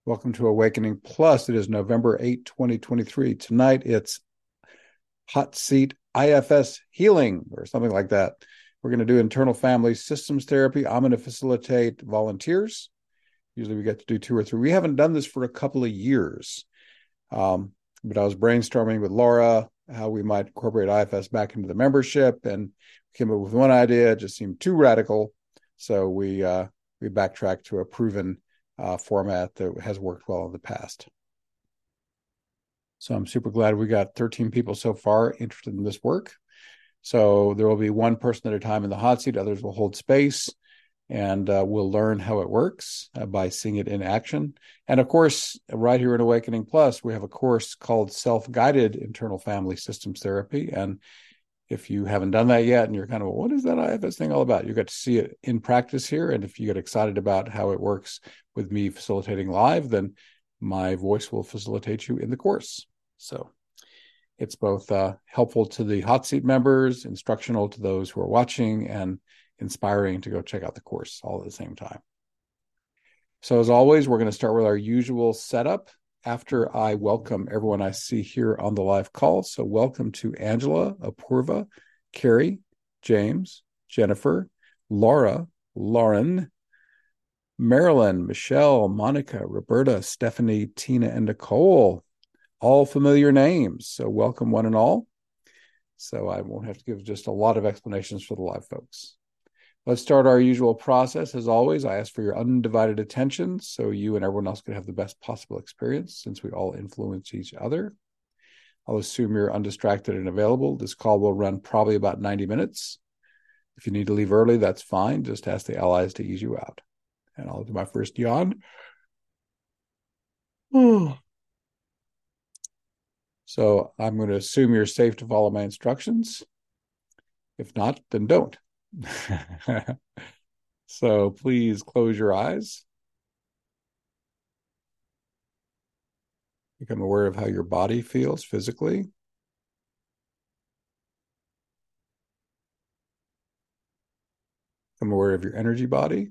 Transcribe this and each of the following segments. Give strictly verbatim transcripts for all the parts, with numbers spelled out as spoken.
Welcome to Awakening Plus. It is November eighth, twenty twenty-three. Tonight it's Hot Seat I F S Healing or something like that. We're going to do internal family systems therapy. I'm going to facilitate volunteers. Usually we get to do two or three. We haven't done this for a couple of years. Um, but I was brainstorming with Laura how we might incorporate I F S back into the membership, and came up with one idea. It just seemed too radical. So we uh, we backtracked to a proven uh, format that has worked well in the past. So I'm super glad we got thirteen people so far interested in this work. So there will be one person at a time in the hot seat. Others will hold space, and uh, we'll learn how it works uh, by seeing it in action. And of course, right here at Awakening Plus, we have a course called Self-Guided Internal Family Systems Therapy. And if you haven't done that yet and you're kind of, what is that I F S thing all about? You get to see it in practice here. And if you get excited about how it works with me facilitating live, then my voice will facilitate you in the course. So it's both uh, helpful to the hot seat members, instructional to those who are watching, and inspiring to go check out the course all at the same time. So as always, we're going to start with our usual setup after I welcome everyone I see here on the live call. So welcome to Angela, Apurva, Carrie, James, Jennifer, Laura, Lauren, Marilyn, Michelle, Monica, Roberta, Stephanie, Tina, and Nicole. All familiar names. So welcome one and all. So I won't have to give just a lot of explanations for the live folks. Let's start our usual process. As always, I ask for your undivided attention so you and everyone else can have the best possible experience, since we all influence each other. I'll assume you're undistracted and available. This call will run probably about ninety minutes. If you need to leave early, that's fine. Just ask the allies to ease you out. And I'll do my first yawn. So I'm going to assume you're safe to follow my instructions. If not, then don't. So please close your eyes. Become aware of how your body feels physically. Become aware of your energy body.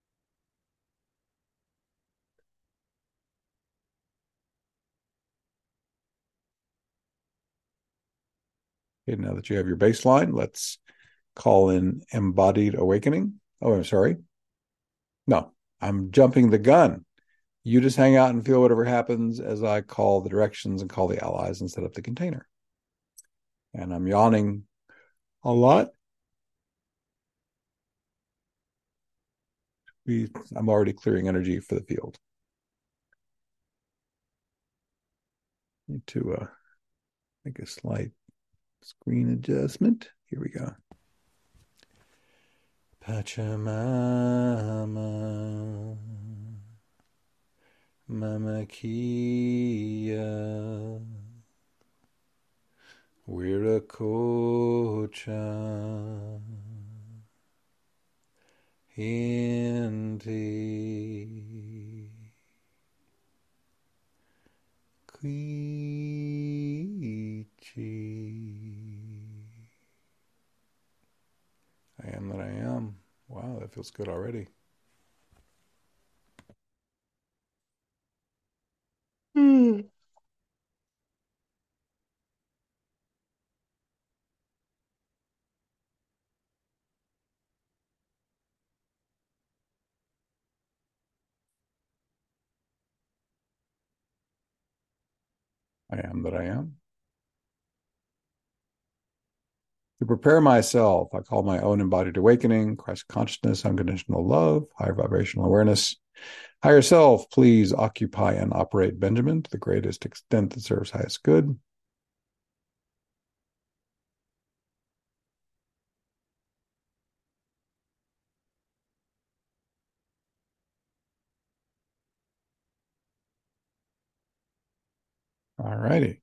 Okay, now that you have your baseline, let's call in embodied awakening. Oh, I'm sorry. No, I'm jumping the gun. You just hang out and feel whatever happens as I call the directions and call the allies and set up the container. And I'm yawning a lot. We, I'm already clearing energy for the field. Need to uh, make a slight screen adjustment. Here we go. Pachamama, Mama Kia, Wiracocha, Hindi, Kichi. I am that I am. Wow, that feels good already. Mm. I am that I am. To prepare myself, I call my own embodied awakening, Christ consciousness, unconditional love, higher vibrational awareness. Higher self, please occupy and operate Benjamin to the greatest extent that serves highest good. All righty.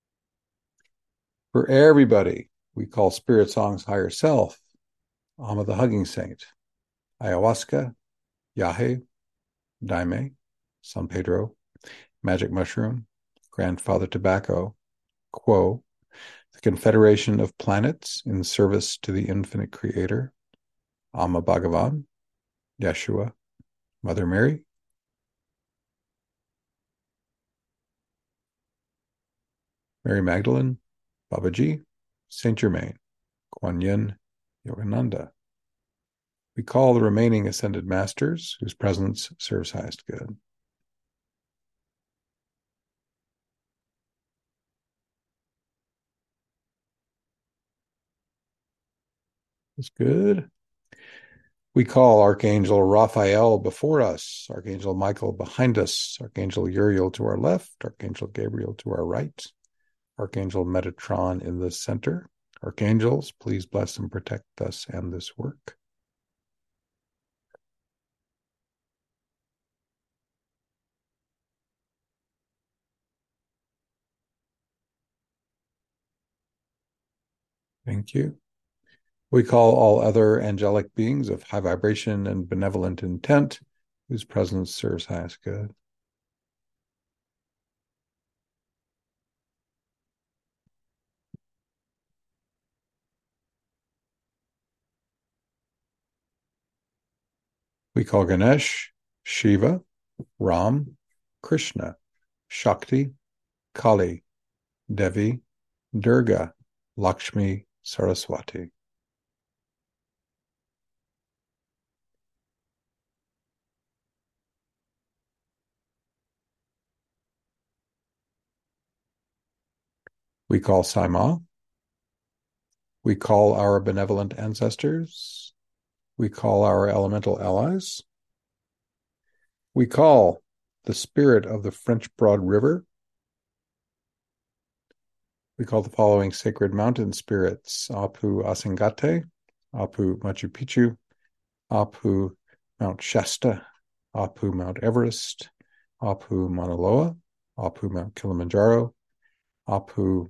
For everybody, we call spirit songs higher self, Amma the Hugging Saint, ayahuasca, yahe, daime, San Pedro, magic mushroom, grandfather tobacco, quo, the confederation of planets in service to the infinite creator, Amma Bhagavan, Yeshua, Mother Mary. Mary Magdalene, Babaji, Saint Germain, Kuan Yin, Yogananda. We call the remaining ascended masters whose presence serves highest good. That's good. We call Archangel Raphael before us, Archangel Michael behind us, Archangel Uriel to our left, Archangel Gabriel to our right, Archangel Metatron in the center. Archangels, please bless and protect us and this work. Thank you. We call all other angelic beings of high vibration and benevolent intent, whose presence serves highest good. We call Ganesh, Shiva, Ram, Krishna, Shakti, Kali, Devi, Durga, Lakshmi, Saraswati. We call Saima. We call our benevolent ancestors. We call our elemental allies. We call the spirit of the French Broad River. We call the following sacred mountain spirits: Apu Asingate, Apu Machu Picchu, Apu Mount Shasta, Apu Mount Everest, Apu Mauna Loa, Apu Mount Kilimanjaro, Apu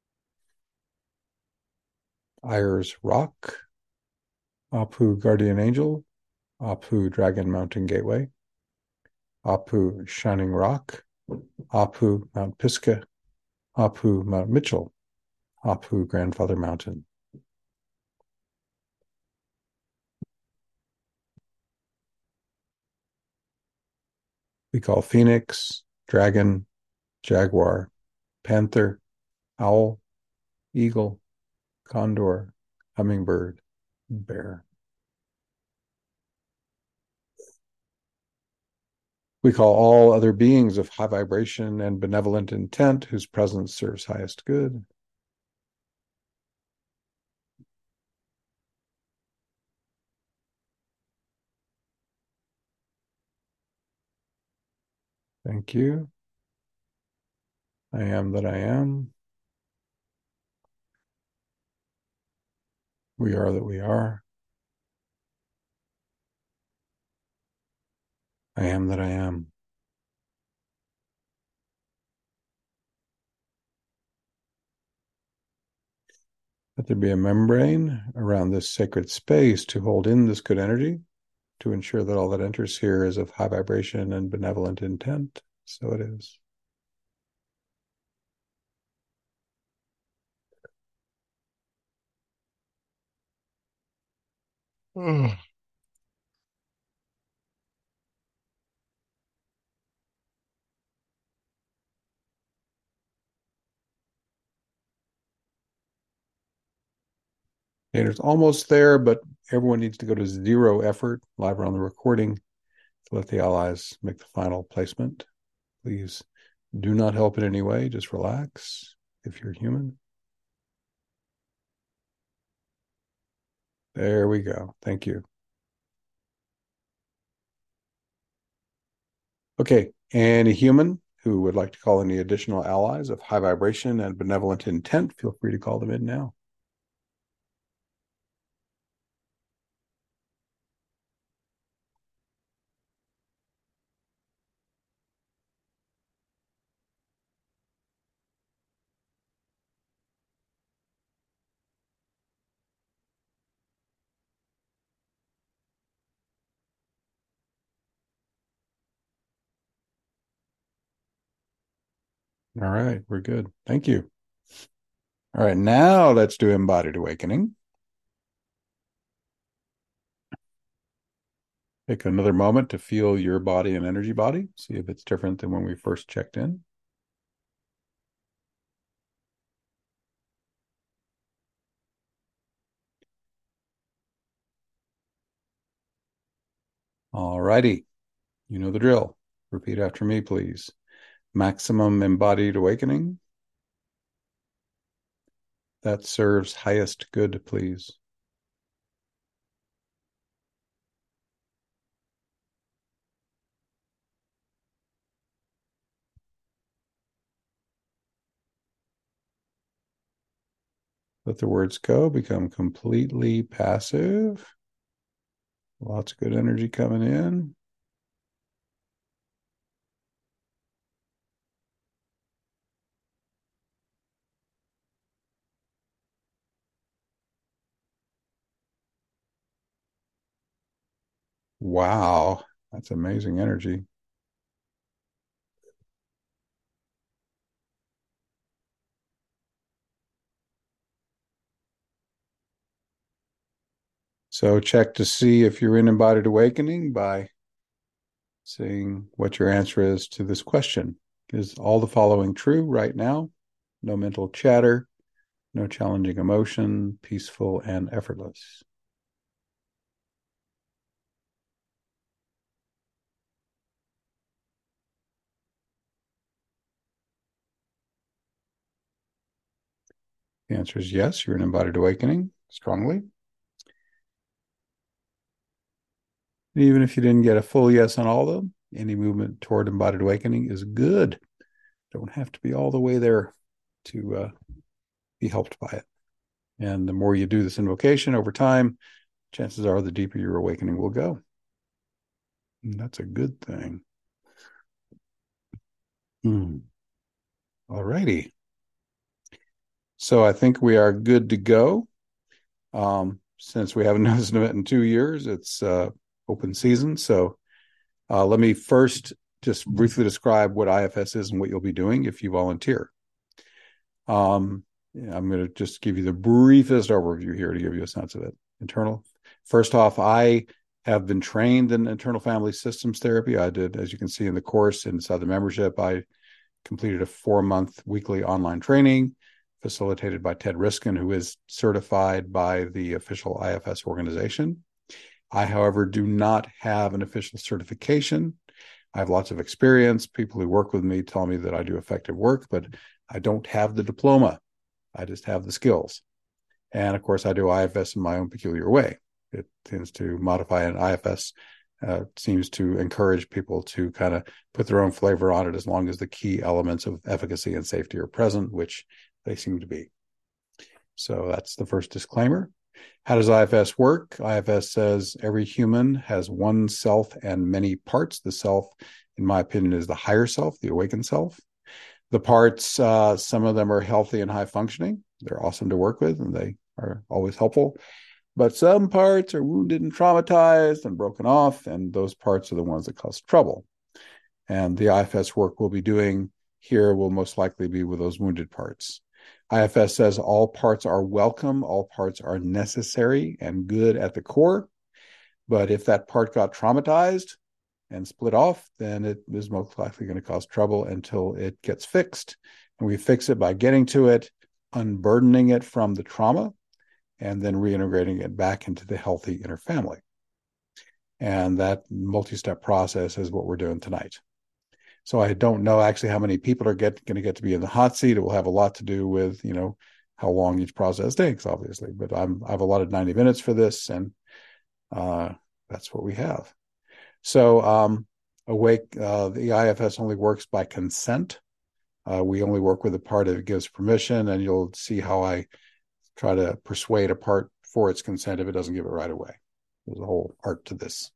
Ayers Rock, Apu Guardian Angel, Apu Dragon Mountain Gateway, Apu Shining Rock, Apu Mount Pisgah, Apu Mount Mitchell, Apu Grandfather Mountain. We call Phoenix, Dragon, Jaguar, Panther, Owl, Eagle, Condor, Hummingbird, Bear. We call all other beings of high vibration and benevolent intent whose presence serves highest good. Thank you. I am that I am. We are that we are. I am that I am. Let there be a membrane around this sacred space to hold in this good energy, to ensure that all that enters here is of high vibration and benevolent intent. So it is. Mm. And it's almost there, but everyone needs to go to zero effort live on the recording to let the allies make the final placement. Please do not help in any way. Just relax if you're human. There we go. Thank you. Okay. Any human who would like to call any additional allies of high vibration and benevolent intent, feel free to call them in now. All right. We're good. Thank you. All right. Now let's do embodied awakening. Take another moment to feel your body and energy body. See if it's different than when we first checked in. All righty. You know the drill. Repeat after me, please. Maximum embodied awakening. That serves highest good, please. Let the words go, become completely passive. Lots of good energy coming in. Wow, that's amazing energy. So check to see if you're in embodied awakening by seeing what your answer is to this question. Is all the following true right now? No mental chatter, no challenging emotion, peaceful and effortless. The answer is yes, you're in embodied awakening strongly. Even if you didn't get a full yes on all of them, any movement toward embodied awakening is good. Don't have to be all the way there to uh, be helped by it. And the more you do this invocation over time, chances are the deeper your awakening will go. And that's a good thing. Hmm. All righty. So I think we are good to go. Um, since we haven't noticed an event in two years, it's uh, open season. So uh, let me first just briefly describe what I F S is and what you'll be doing if you volunteer. Um, yeah, I'm going to just give you the briefest overview here to give you a sense of it. Internal. First off, I have been trained in internal family systems therapy. I did, as you can see in the course inside the membership, I completed a four-month weekly online training facilitated by Ted Riskin, who is certified by the official I F S organization. I, however, do not have an official certification. I have lots of experience. People who work with me tell me that I do effective work, but I don't have the diploma. I just have the skills. And of course, I do I F S in my own peculiar way. It tends to modify an I F S, uh, seems to encourage people to kind of put their own flavor on it as long as the key elements of efficacy and safety are present, which they seem to be. So that's the first disclaimer. How does I F S work? I F S says every human has one self and many parts. The self, in my opinion, is the higher self, the awakened self. The parts, uh, some of them are healthy and high functioning. They're awesome to work with and they are always helpful. But some parts are wounded and traumatized and broken off, and those parts are the ones that cause trouble. And the I F S work we'll be doing here will most likely be with those wounded parts. I F S says all parts are welcome, all parts are necessary and good at the core. But if that part got traumatized and split off, then it is most likely going to cause trouble until it gets fixed. And we fix it by getting to it, unburdening it from the trauma, and then reintegrating it back into the healthy inner family. And that multi-step process is what we're doing tonight. So I don't know actually how many people are get, going to get to be in the hot seat. It will have a lot to do with, you know, how long each process takes, obviously. But I'm, I've allotted ninety minutes for this, and uh, that's what we have. So um, awake, uh, the I F S only works by consent. Uh, we only work with a part that gives permission, and you'll see how I try to persuade a part for its consent if it doesn't give it right away. There's a whole art to this.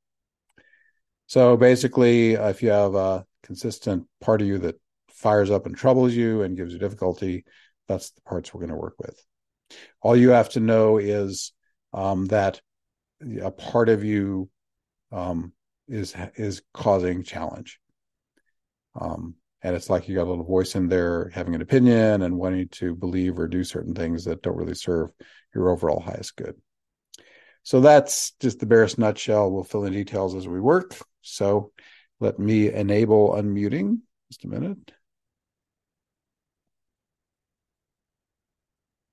So basically, uh, if you have a consistent part of you that fires up and troubles you and gives you difficulty, that's the parts we're going to work with. All you have to know is um, that a part of you um, is is causing challenge. Um, and it's like you got a little voice in there having an opinion and wanting to believe or do certain things that don't really serve your overall highest good. So that's just the barest nutshell. We'll fill in details as we work. So let me enable unmuting. Just a minute.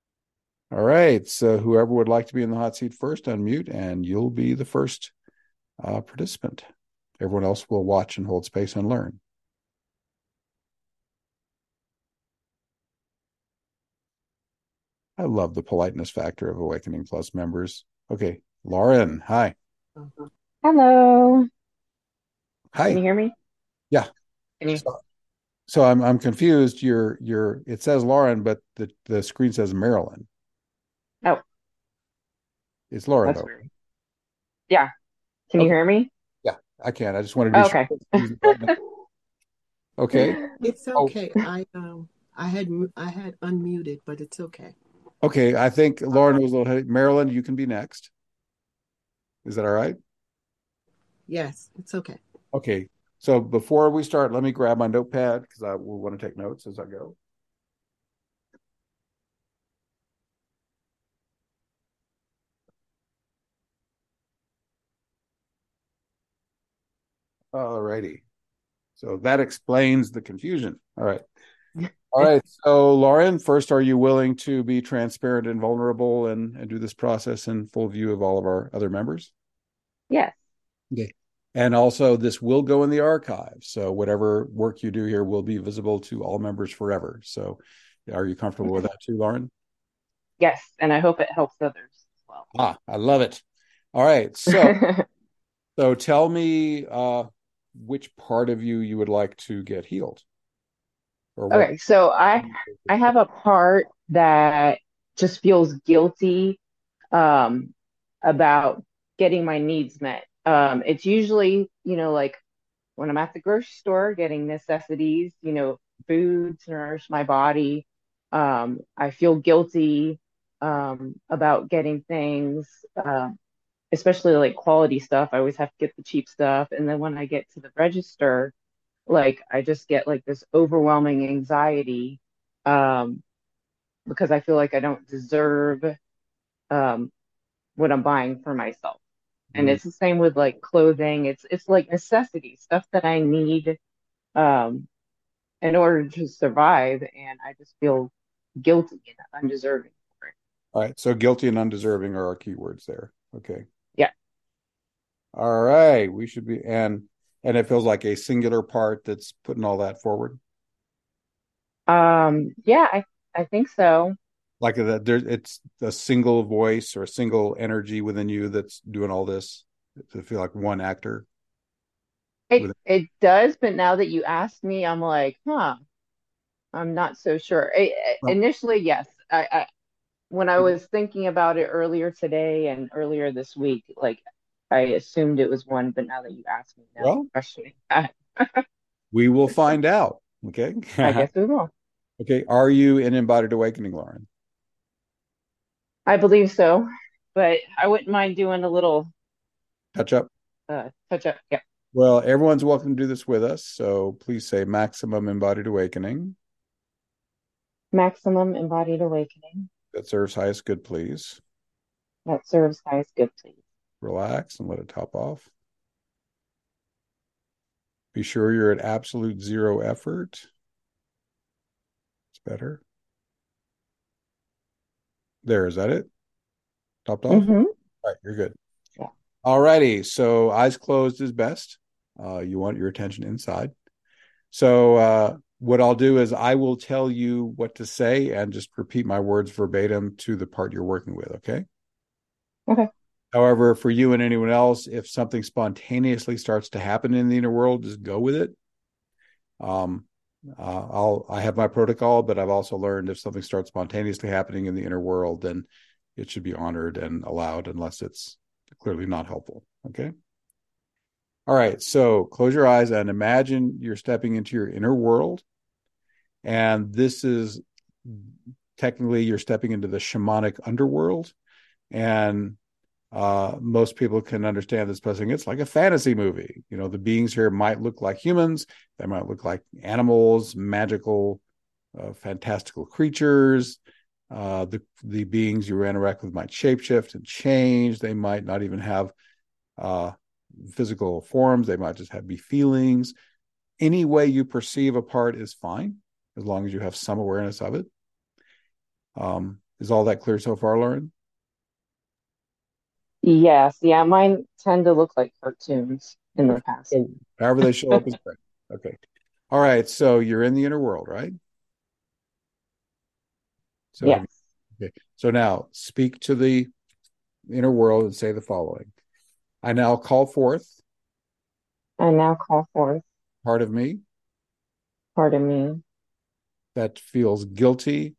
All right. So whoever would like to be in the hot seat first, unmute, and you'll be the first uh, participant. Everyone else will watch and hold space and learn. I love the politeness factor of Awakening Plus members. Okay, Lauren, hi. Hello. Can Hi. you hear me? Yeah. Can you? So, so I'm I'm confused. You're you're it says Lauren, but the, the screen says Marilyn. Oh, It's Lauren that's though. weird. Yeah. Can you Okay. hear me? Yeah, I can. I just wanted to be Oh, sure okay. I was using the right name. Okay. It's Oh, okay. I um I had mu- I had unmuted, but it's okay. okay. I think Lauren was a little heavy. Marilyn, you can be next. Is that all right? Yes, it's okay. Okay. So before we start, let me grab my notepad because I will want to take notes as I go. All righty. So that explains the confusion. All right. All right. So, Lauren, first, are you willing to be transparent and vulnerable and, and do this process in full view of all of our other members? Yes. Okay. And also, this will go in the archive. So, whatever work you do here will be visible to all members forever. So, are you comfortable with Okay. that too, Lauren? Yes, and I hope it helps others as well. Ah, I love it. All right. So, so tell me uh, which part of you you would like to get healed, or what? Okay, so I I have a part that just feels guilty um about getting my needs met. Um it's usually, you know, like when I'm at the grocery store getting necessities, you know, food to nourish my body. Um, I feel guilty um, about getting things, uh, especially like quality stuff. I always have to get the cheap stuff. And then when I get to the register, like I just get like this overwhelming anxiety um, because I feel like I don't deserve um, what I'm buying for myself. And Mm. it's the same with like clothing. It's it's like necessity stuff that I need um, in order to survive, and I just feel guilty and undeserving for it. All right. So, guilty and undeserving are our keywords there. Okay. Yeah. All right. We should be and and it feels like a singular part that's putting all that forward. Um, yeah, I I think so. Like that there it's a single voice or a single energy within you that's doing all this to feel like one actor It with it does, but now that you asked me, I'm like, huh, I'm not so sure. I, I- well, initially, yes. I, I when I was thinking about it earlier today and earlier this week, like I assumed it was one, but now that you asked me, now I'm well, questioning that. we will find out. Okay. I guess we will. Okay. Are you in embodied awakening, Lauren? I believe so, but I wouldn't mind doing a little Touch up. uh, touch up. Yeah. Well, everyone's welcome to do this with us. So please say maximum embodied awakening. Maximum embodied awakening. That serves highest good, please. That serves highest good, please. Relax and let it top off. Be sure you're at absolute zero effort. It's better. There, is that it? Topped off? Mm-hmm. All right, you're good. Yeah. All righty. So eyes closed is best. Uh, you want your attention inside. So uh, what I'll do is I will tell you what to say and just repeat my words verbatim to the part you're working with, okay? Okay. However, for you and anyone else, if something spontaneously starts to happen in the inner world, just go with it. Um, uh, I'll I have my protocol, but I've also learned if something starts spontaneously happening in the inner world, then it should be honored and allowed, unless it's clearly not helpful. Okay. All right. So close your eyes and imagine you're stepping into your inner world, and this is technically you're stepping into the shamanic underworld, and uh, most people can understand this by saying it's like a fantasy movie. You know, the beings here might look like humans, they might look like animals, magical, uh, fantastical creatures. Uh, the the beings you interact with might shapeshift and change. They might not even have uh, physical forms. They might just have be feelings. Any way you perceive a part is fine, as long as you have some awareness of it. Um, is all that clear so far, Lauren? Yes, yeah, mine tend to look like cartoons in Okay. the past. So however they show up is great. Okay. All right. So you're in the inner world, right? So have Yes. you, okay. So now speak to the inner world and say the following. I now call forth I now call forth part of me part of me that feels guilty,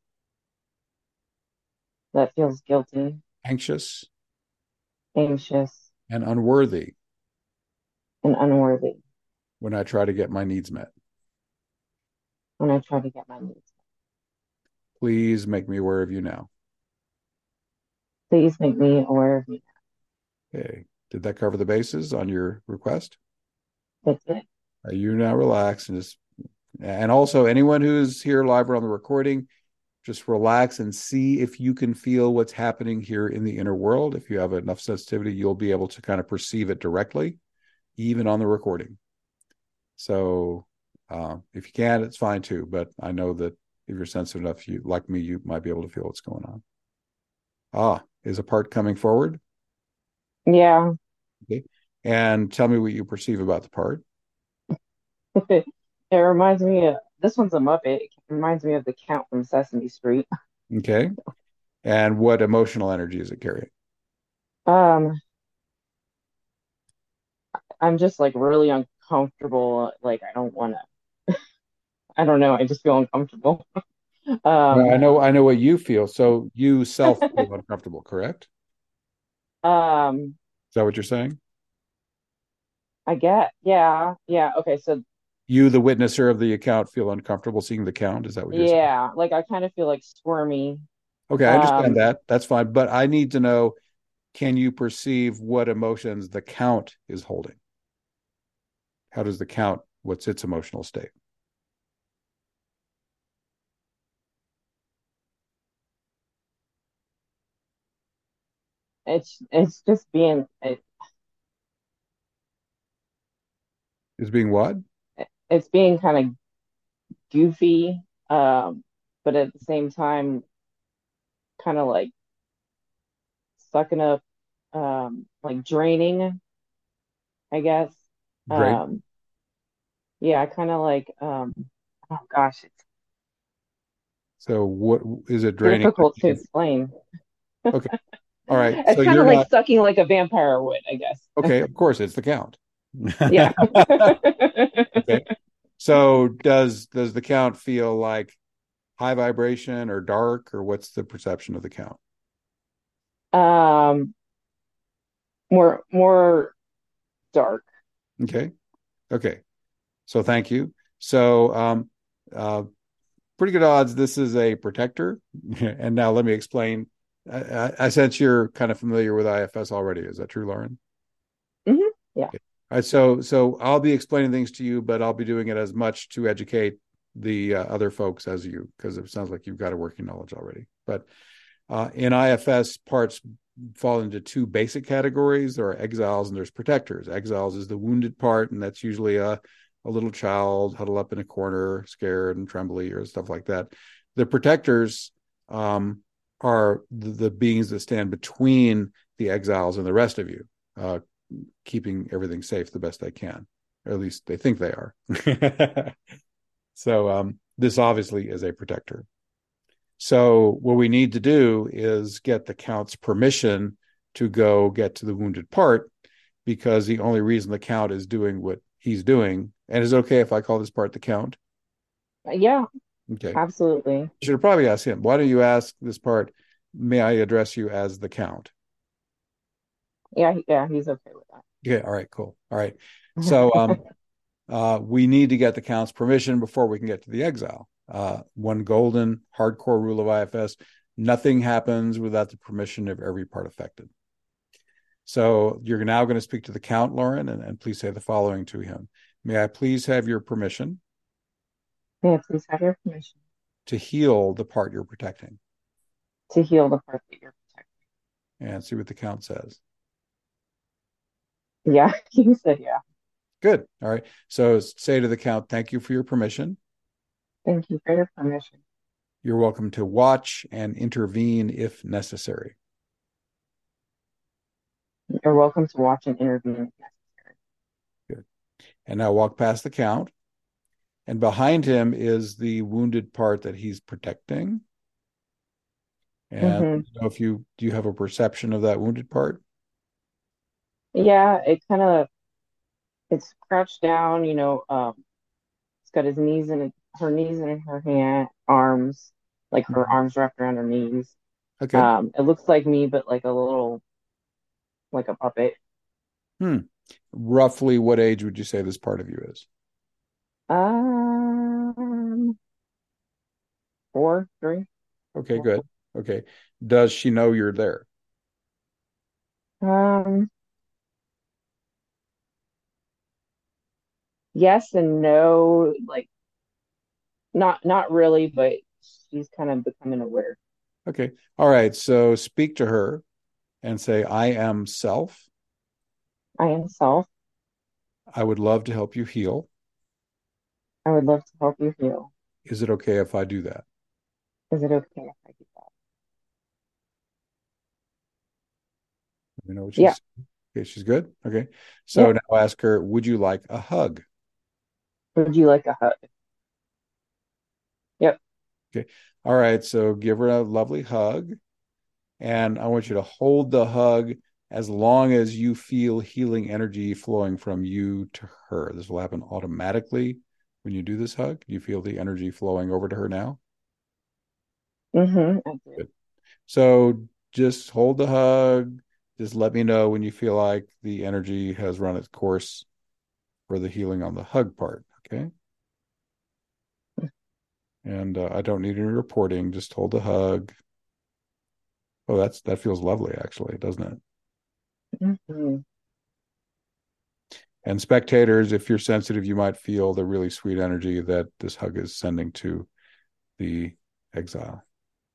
that feels guilty, anxious, anxious, and unworthy and unworthy when I try to get my needs met. when I try to get my needs. Please make me aware of you now. Please make me aware of you. Okay. Did that cover the bases on your request? That's it. Are you now relax and just, and also anyone who's here live or on the recording, just relax and see if you can feel what's happening here in the inner world. If you have enough sensitivity, you'll be able to kind of perceive it directly, even on the recording. So uh, if you can, it's fine too. But I know that if you're sensitive enough, you like me, you might be able to feel what's going on. Ah, is a part coming forward? Yeah. Okay. And tell me what you perceive about the part. It reminds me of this one's a Muppet. It reminds me of the Count from Sesame Street. Okay. And what emotional energy is it carrying? Um, I'm just like really uncomfortable. Like I don't want to. I don't know. I just feel uncomfortable. Well, I Um, know, I know what you feel. So you self feel uncomfortable, correct? um, Is that what you're saying? I get. Yeah, yeah. Okay, so You, the witnesser of the account, feel uncomfortable seeing the count. Is that what you're saying? yeah, like I kind of feel like squirmy. Okay, I understand Um, that. That's fine. But I need to know, can you perceive what emotions the count is holding? How does the count, what's its emotional state? it's it's just being it, Is being what? it's being kind of goofy. Um, but at the same time, kind of like sucking up, um, like draining, I guess. Great. Um, yeah, kind of like, um, oh gosh, it's So what is it draining? difficult to explain. Okay. All right. So It's kind you're of like not, sucking like a vampire would, I guess. okay, of course it's the count. Yeah. Okay. So does does the count feel like high vibration or dark, or what's the perception of the count? Um, more more dark. Okay. Okay. So thank you. So um uh pretty good odds this is a protector. And now let me explain. I, I, I sense you're kind of familiar with I F S already. Is that true, Lauren? Hmm. Yeah. Okay. All right. So so I'll be explaining things to you, but I'll be doing it as much to educate the uh, other folks as you, because it sounds like you've got a working knowledge already. But uh, in I F S, parts fall into two basic categories. There are exiles and there's protectors. Exiles is the wounded part, and that's usually a, a little child huddled up in a corner, scared and trembly or stuff like that. The protectors um, are the, the beings that stand between the exiles and the rest of you, uh, keeping everything safe the best they can, or at least they think they are. So um, this obviously is a protector. So what we need to do is get the count's permission to go get to the wounded part, because the only reason the count is doing what he's doing, and is it okay if I call this part the count? Yeah, Okay. absolutely. You should probably ask him. Why don't you ask this part, may I address you as the count? Yeah, yeah, he's okay with Okay. All right, cool. All right. So that. um, uh, we need to get the count's permission before we can get to the exile. Uh, one golden hardcore rule of I F S: nothing happens without the permission of every part affected. So you're now going to speak to the count, Lauren, and, and please say the following to him. May I please have your permission May I please have your permission to heal the part you're protecting? to heal the part that you're protecting? And see what the count says. Yeah, he said yeah. Good. All right. So say to the count, thank you for your permission. Thank you for your permission. You're welcome to watch and intervene if necessary. You're welcome to watch and intervene. Good. And now walk past the count. And behind him is the wounded part that he's protecting. And Mm-hmm. you know, if you do you have a perception of that wounded part? Yeah, it kind of it's crouched down, you know, um, it's got his knees in her knees in her hand, arms, like her Mhm. arms wrapped around her knees. Okay. Um, it looks like me, but like a little, like a puppet. Hmm. Roughly what age would you say this part of you is? Um, four, three. Okay, good. Okay. Does she know you're there? Um, yes and no, like not not really, but she's kind of becoming aware. Okay. All right. So speak to her and say, I am self. I am self. I would love to help you heal. I would love to help you heal. Is it okay if I do that? Is it okay if I do that? Let me know what Yeah, she's okay. She's good. Okay. yeah. So now ask her, would you like a hug? Would you like a hug? Yep. Okay. All right. So give her a lovely hug. And I want you to hold the hug as long as you feel healing energy flowing from you to her. This will happen automatically when you do this hug. You feel the energy flowing over to her now? Mm-hmm. I do. Good. So just hold the hug. Just let me know when you feel like the energy has run its course for the healing on the hug part. Okay. And uh, I don't need any reporting. Just hold the hug. Oh, that's that feels lovely, actually, doesn't it? Mm-hmm. And spectators, if you're sensitive, you might feel the really sweet energy that this hug is sending to the exile.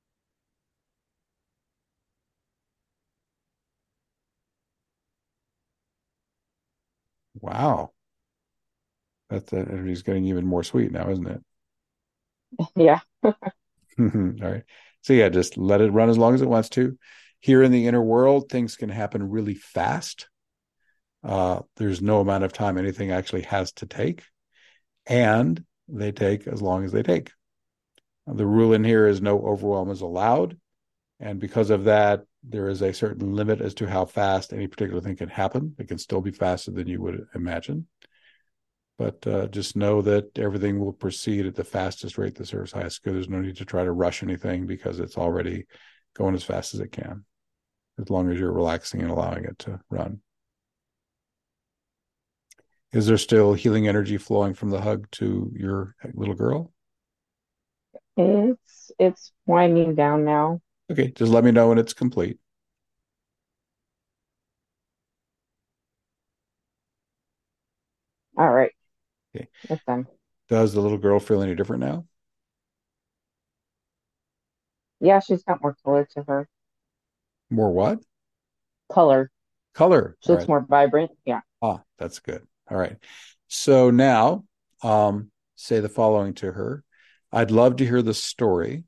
Wow. That, that energy is getting even more sweet now, isn't it? Yeah. All right. So, yeah, just let it run as long as it wants to. Here in the inner world, things can happen really fast. Uh, there's no amount of time anything actually has to take, and they take as long as they take. The rule in here is no overwhelm is allowed. And because of that, there is a certain limit as to how fast any particular thing can happen. It can still be faster than you would imagine. But uh, just know that everything will proceed at the fastest rate that serves highest good. There's no need to try to rush anything because it's already going as fast as it can, as long as you're relaxing and allowing it to run. Is there still healing energy flowing from the hug to your little girl? It's it's winding down now. Okay, just let me know when it's complete. All right. Okay. It's done. Does the little girl feel any different now? Yeah, she's got more color to her. More what? Color. Color. She All looks right. more vibrant. Yeah. Ah, that's good. All right. So now, um, say the following to her. I'd love to hear the story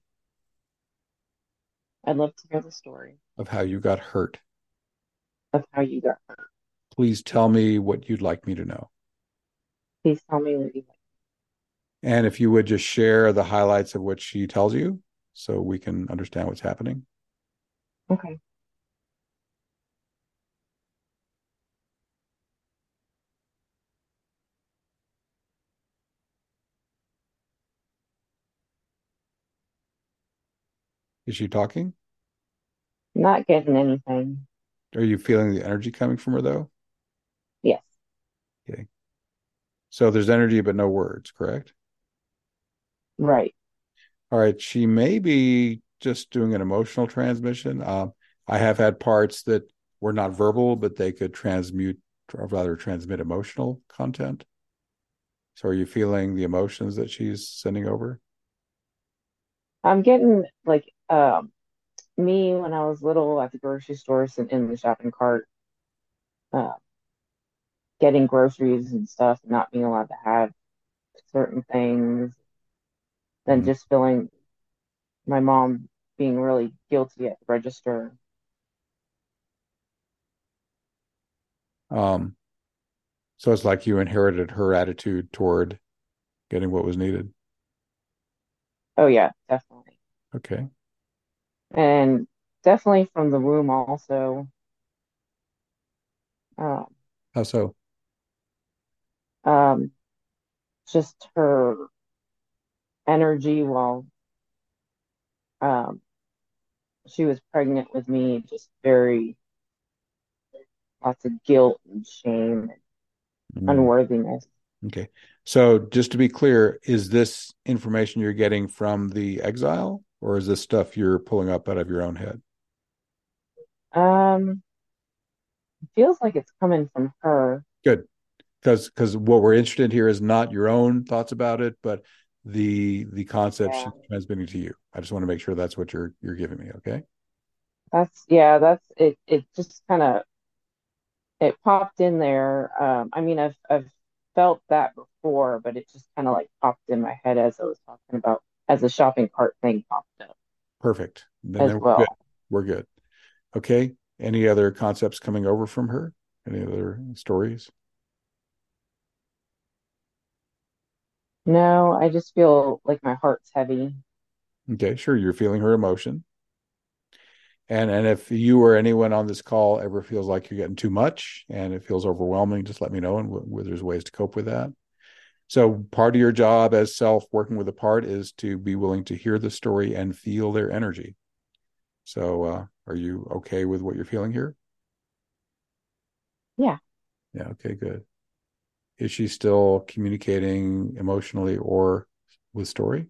I'd love to hear the story of how you got hurt. of how you got hurt. Please tell me what you'd like me to know. Please tell me what you And if you would just share the highlights of what she tells you so we can understand what's happening. like. Okay. Is she talking? Not getting anything. Are you feeling the energy coming from her though? Yes. Okay. So there's energy, but no words, correct? Right. All right. She may be just doing an emotional transmission. Um, I have had parts that were not verbal, but they could transmute, or rather transmit emotional content. So are you feeling the emotions that she's sending over? I'm getting like um me when I was little at the grocery store sitting in the shopping cart, uh, getting groceries and stuff, and not being allowed to have certain things, then Mhm. just feeling my mom, being really guilty at the register. Um, so it's like you inherited her attitude toward getting what was needed. Oh yeah, definitely. Okay. And definitely from the room also. Um, How so? um, just her energy while um, she was pregnant with me, just very lots of guilt and shame and Mm, unworthiness. okay. So just to be clear, is this information you're getting from the exile, or is this stuff you're pulling up out of your own head? Um, it feels like it's coming from her. Good. Because because what we're interested in here is not your own thoughts about it, but the the concept Yeah, she's transmitting to you. I just want to make sure that's what you're you're giving me. Okay. that's yeah, that's it. It just kind of it popped in there. Um, I mean, I've I've felt that before, but it just kind of like popped in my head as I was talking about as the shopping cart thing popped up Perfect. Then as then we're good. well. We're good. Okay. Any other concepts coming over from her? Any other stories? No, I just feel like my heart's heavy. Okay, sure. You're feeling her emotion. And and if you or anyone on this call ever feels like you're getting too much and it feels overwhelming, just let me know, and w- w- there's ways to cope with that. So part of your job as self working with a part is to be willing to hear the story and feel their energy. So uh, are you okay with what you're feeling here? Yeah. Yeah. Okay. Good. Is she still communicating emotionally or with story?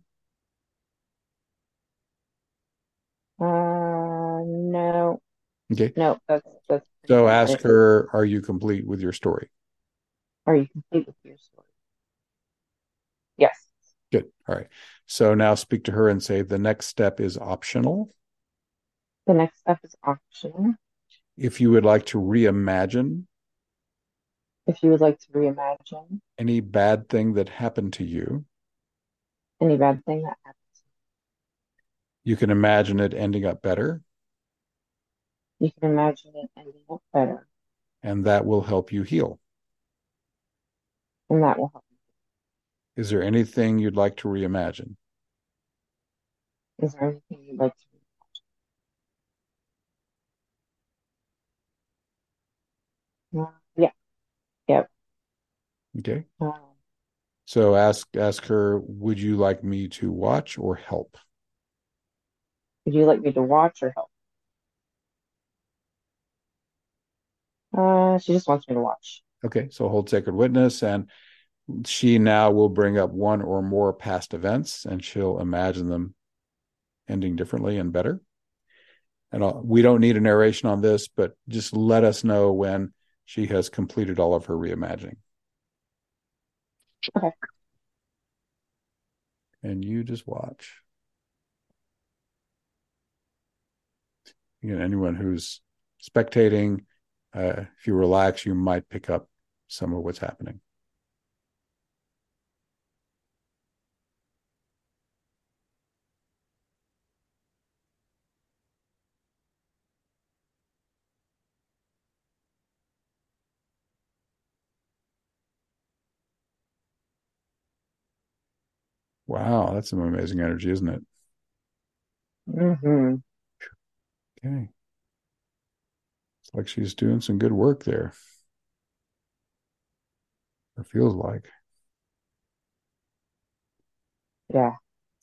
Uh, no, Okay. no, that's that's pretty So much ask it. her, are you complete with your story? Are you complete with your story? Yes. Good. All right. So now speak to her and say the next step is optional. The next step is optional. If you would like to reimagine If you would like to reimagine any bad thing that happened to you, any bad thing that happens, you can imagine it ending up better, you can imagine it ending up better, and that will help you heal. and that will help. Is there anything you'd like to reimagine? Is there anything you'd like to reimagine? Uh, yeah. Yep. Okay. Um, So ask ask her, would you like me to watch or help? would you like me to watch or help? Uh, she just wants me to watch. Okay. So hold sacred witness, and she now will bring up one or more past events, and she'll imagine them ending differently and better. And I'll, we don't need a narration on this, but just let us know when she has completed all of her reimagining. Okay. And you just watch. Again, anyone who's spectating, uh, if you relax, you might pick up some of what's happening. Wow, that's some amazing energy, isn't it? Mm-hmm. Okay. It's like she's doing some good work there. It feels like. Yeah.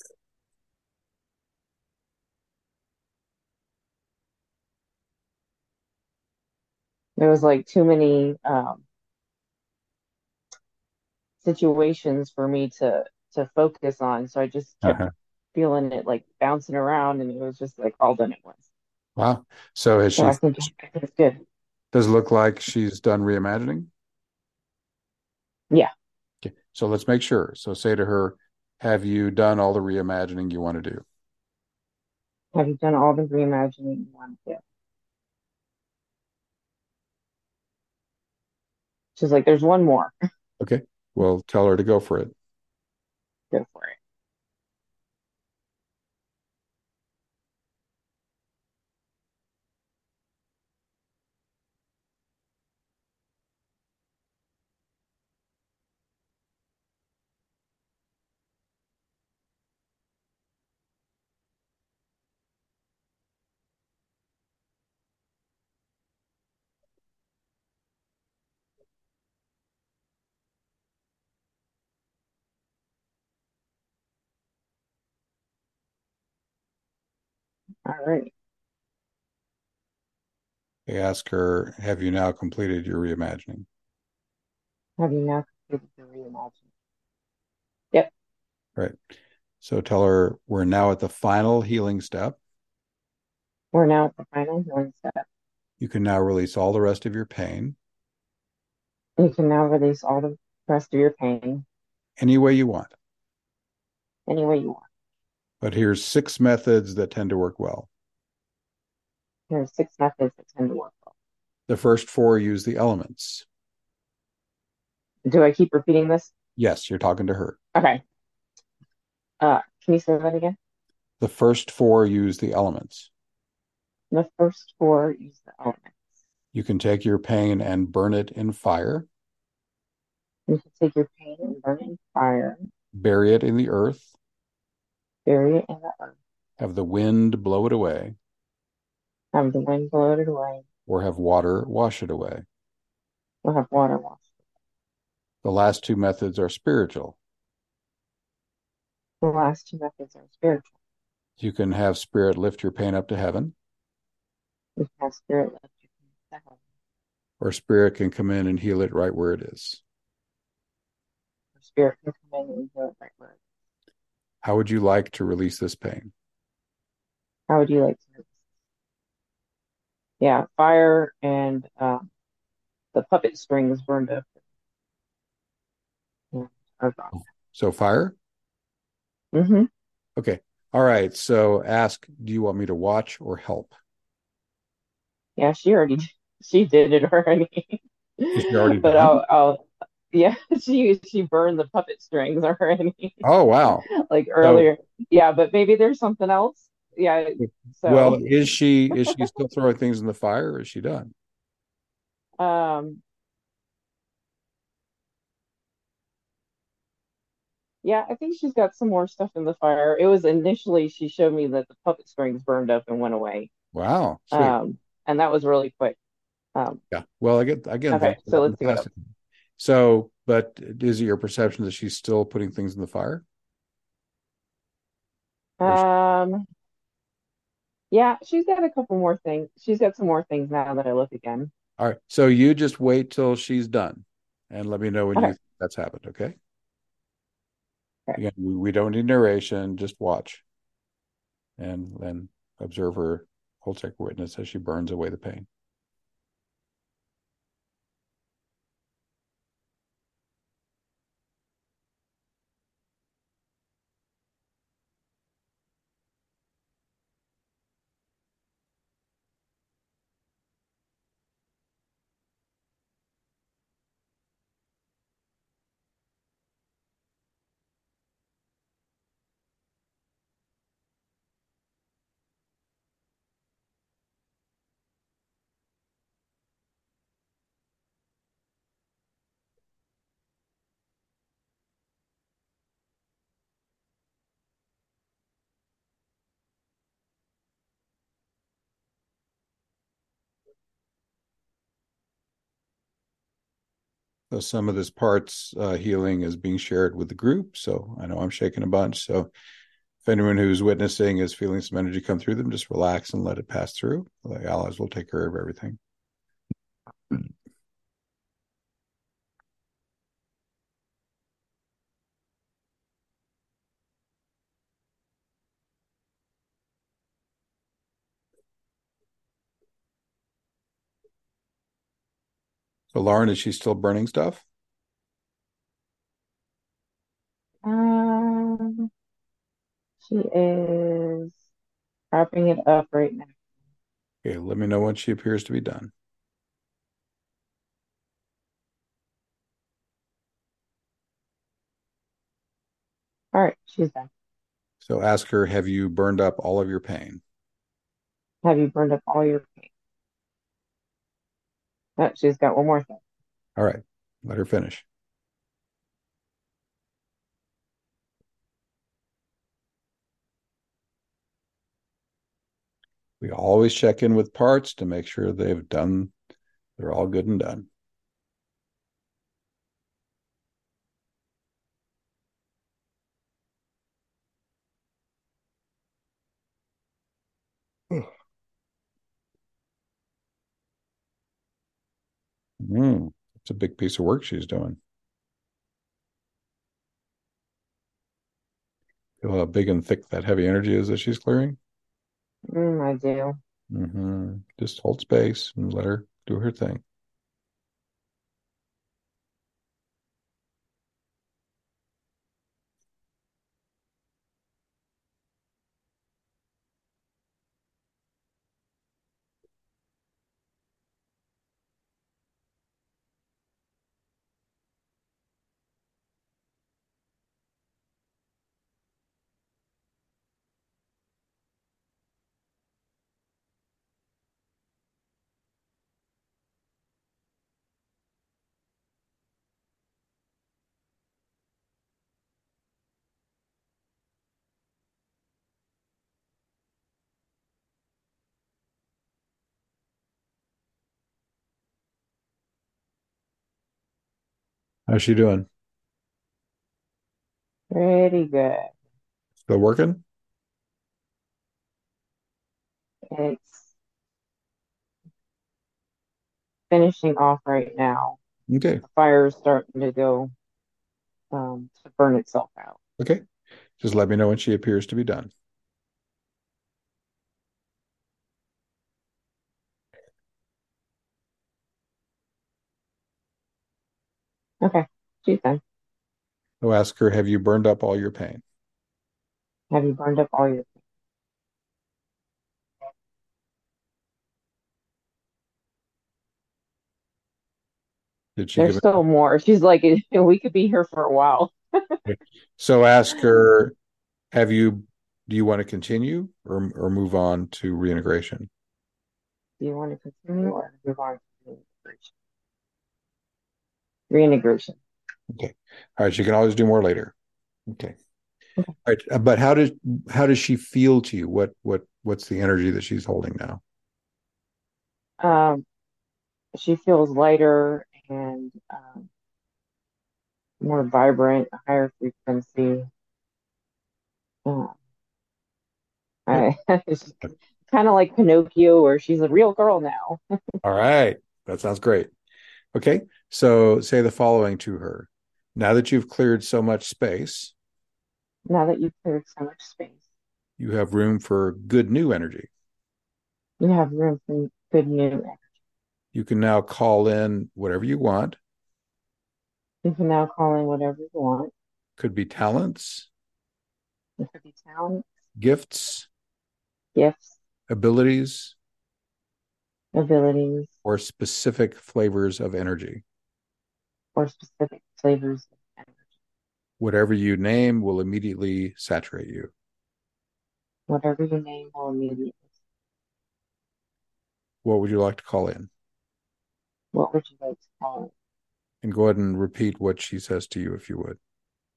There was like too many um situations for me to to focus on, so I just kept Uh-huh. feeling it like bouncing around, and it was just like all done at once. Wow. So has So she, I think I think it's good. does it look like she's done reimagining? Yeah. Okay. So let's make sure. So say to her, have you done all the reimagining you want to do? Have you done all the reimagining you want to do? She's like, there's one more. Okay. Well, tell her to go for it. Go for it. All right. They ask her, have you now completed your reimagining? Have you now completed the reimagining? Yep. Right. So tell her we're now at the final healing step. We're now at the final healing step. You can now release all the rest of your pain You can now release all the rest of your pain any way you want. any way you want. But here's six methods that tend to work well. There are six methods that tend to work well. The first four use the elements. Do I keep repeating this? Yes, you're talking to her. Okay. Uh, can you say that again? The first four use the elements. The first four use the elements. You can take your pain and burn it in fire. You can take your pain and burn it in fire. Bury it in the earth. Bury it in the earth. Have the wind blow it away. Have the wind blow it away. Or have water wash it away. Or have water wash it. The last two methods are spiritual. The last two methods are spiritual. You can have spirit lift your pain up to heaven. You can have spirit lift your pain up to heaven. Or spirit can come in and heal it right where it is. Or spirit can come in and heal it right where it is. How would you like to release this pain? How would you like to release this? Yeah, fire and um, the puppet strings burned up. Yeah, are gone. So fire? Mm-hmm. Okay. All right. So ask, do you want me to watch or help? Yeah, she already she did it already. Is she already But done? I'll I'll yeah, she she burned the puppet strings already. Oh, wow. Like So, earlier. Yeah, but maybe there's something else. Yeah, well, so is she is she still throwing things in the fire or is she done? um yeah, I think she's got some more stuff in the fire. It was initially she showed me that the puppet strings burned up and went away. Wow. Sweet. Um and that was really quick. Um Yeah. Well, I get again, okay, thanks for so that in let's the see what past. else. So, but is it your perception that she's still putting things in the fire? Or is she- Um yeah, she's got a couple more things. She's got some more things now that I look again. all right. So you just wait till she's done and let me know when you Okay. think that's happened. Okay. Okay. Again, we, we don't need narration, just watch and then observe her hold sacred witness as she burns away the pain. So some of this parts uh, healing is being shared with the group. So I know I'm shaking a bunch. So if anyone who's witnessing is feeling some energy come through them, just relax and let it pass through. The allies will take care of everything. So Lauren, is she still burning stuff? Um she is wrapping it up right now. Okay, let me know when she appears to be done. All right, she's done. So ask her, have you burned up all of your pain? Have you burned up all your paint? Oh, she's got one more thing. All right, let her finish. We always check in with parts to make sure they've done, they're all good and done. Mm, it's a big piece of work she's doing. Feel how big and thick that heavy energy is that she's clearing? Mm, I do. Mm-hmm. Just hold space and let her do her thing. How's she doing? Pretty good. Still working? It's finishing off right now. Okay. The fire is starting to go um, to burn itself out. Okay. Just let me know when she appears to be done. Okay, she's done. I'll ask her, have you burned up all your pain? Have you burned up all your? Did she give There's it? still more. She's like, we could be here for a while. So ask her, have you, do you want to continue or, or move on to reintegration? Do you want to continue or move on to reintegration? Reintegration. Okay. All right. She can always do more later. Okay. Okay. All right. Uh, But how does, how does she feel to you? What, what, what's the energy that she's holding now? Um, she feels lighter and um, more vibrant, higher frequency. Uh, Okay. I, it's kind of like Pinocchio, where she's a real girl now. All right. That sounds great. Okay. So say the following to her. Now that you've cleared so much space, Now that you've cleared so much space, you have room for good new energy. you have room for good new energy. You can now call in whatever you want. You can now call in whatever you want. Could be talents, It could be talent, gifts, gifts, abilities, abilities, or specific flavors of energy. or specific flavors of energy. Whatever you name will immediately saturate you. Whatever you name will immediately. What would you like to call in? What would you like to call it? And go ahead and repeat what she says to you if you would.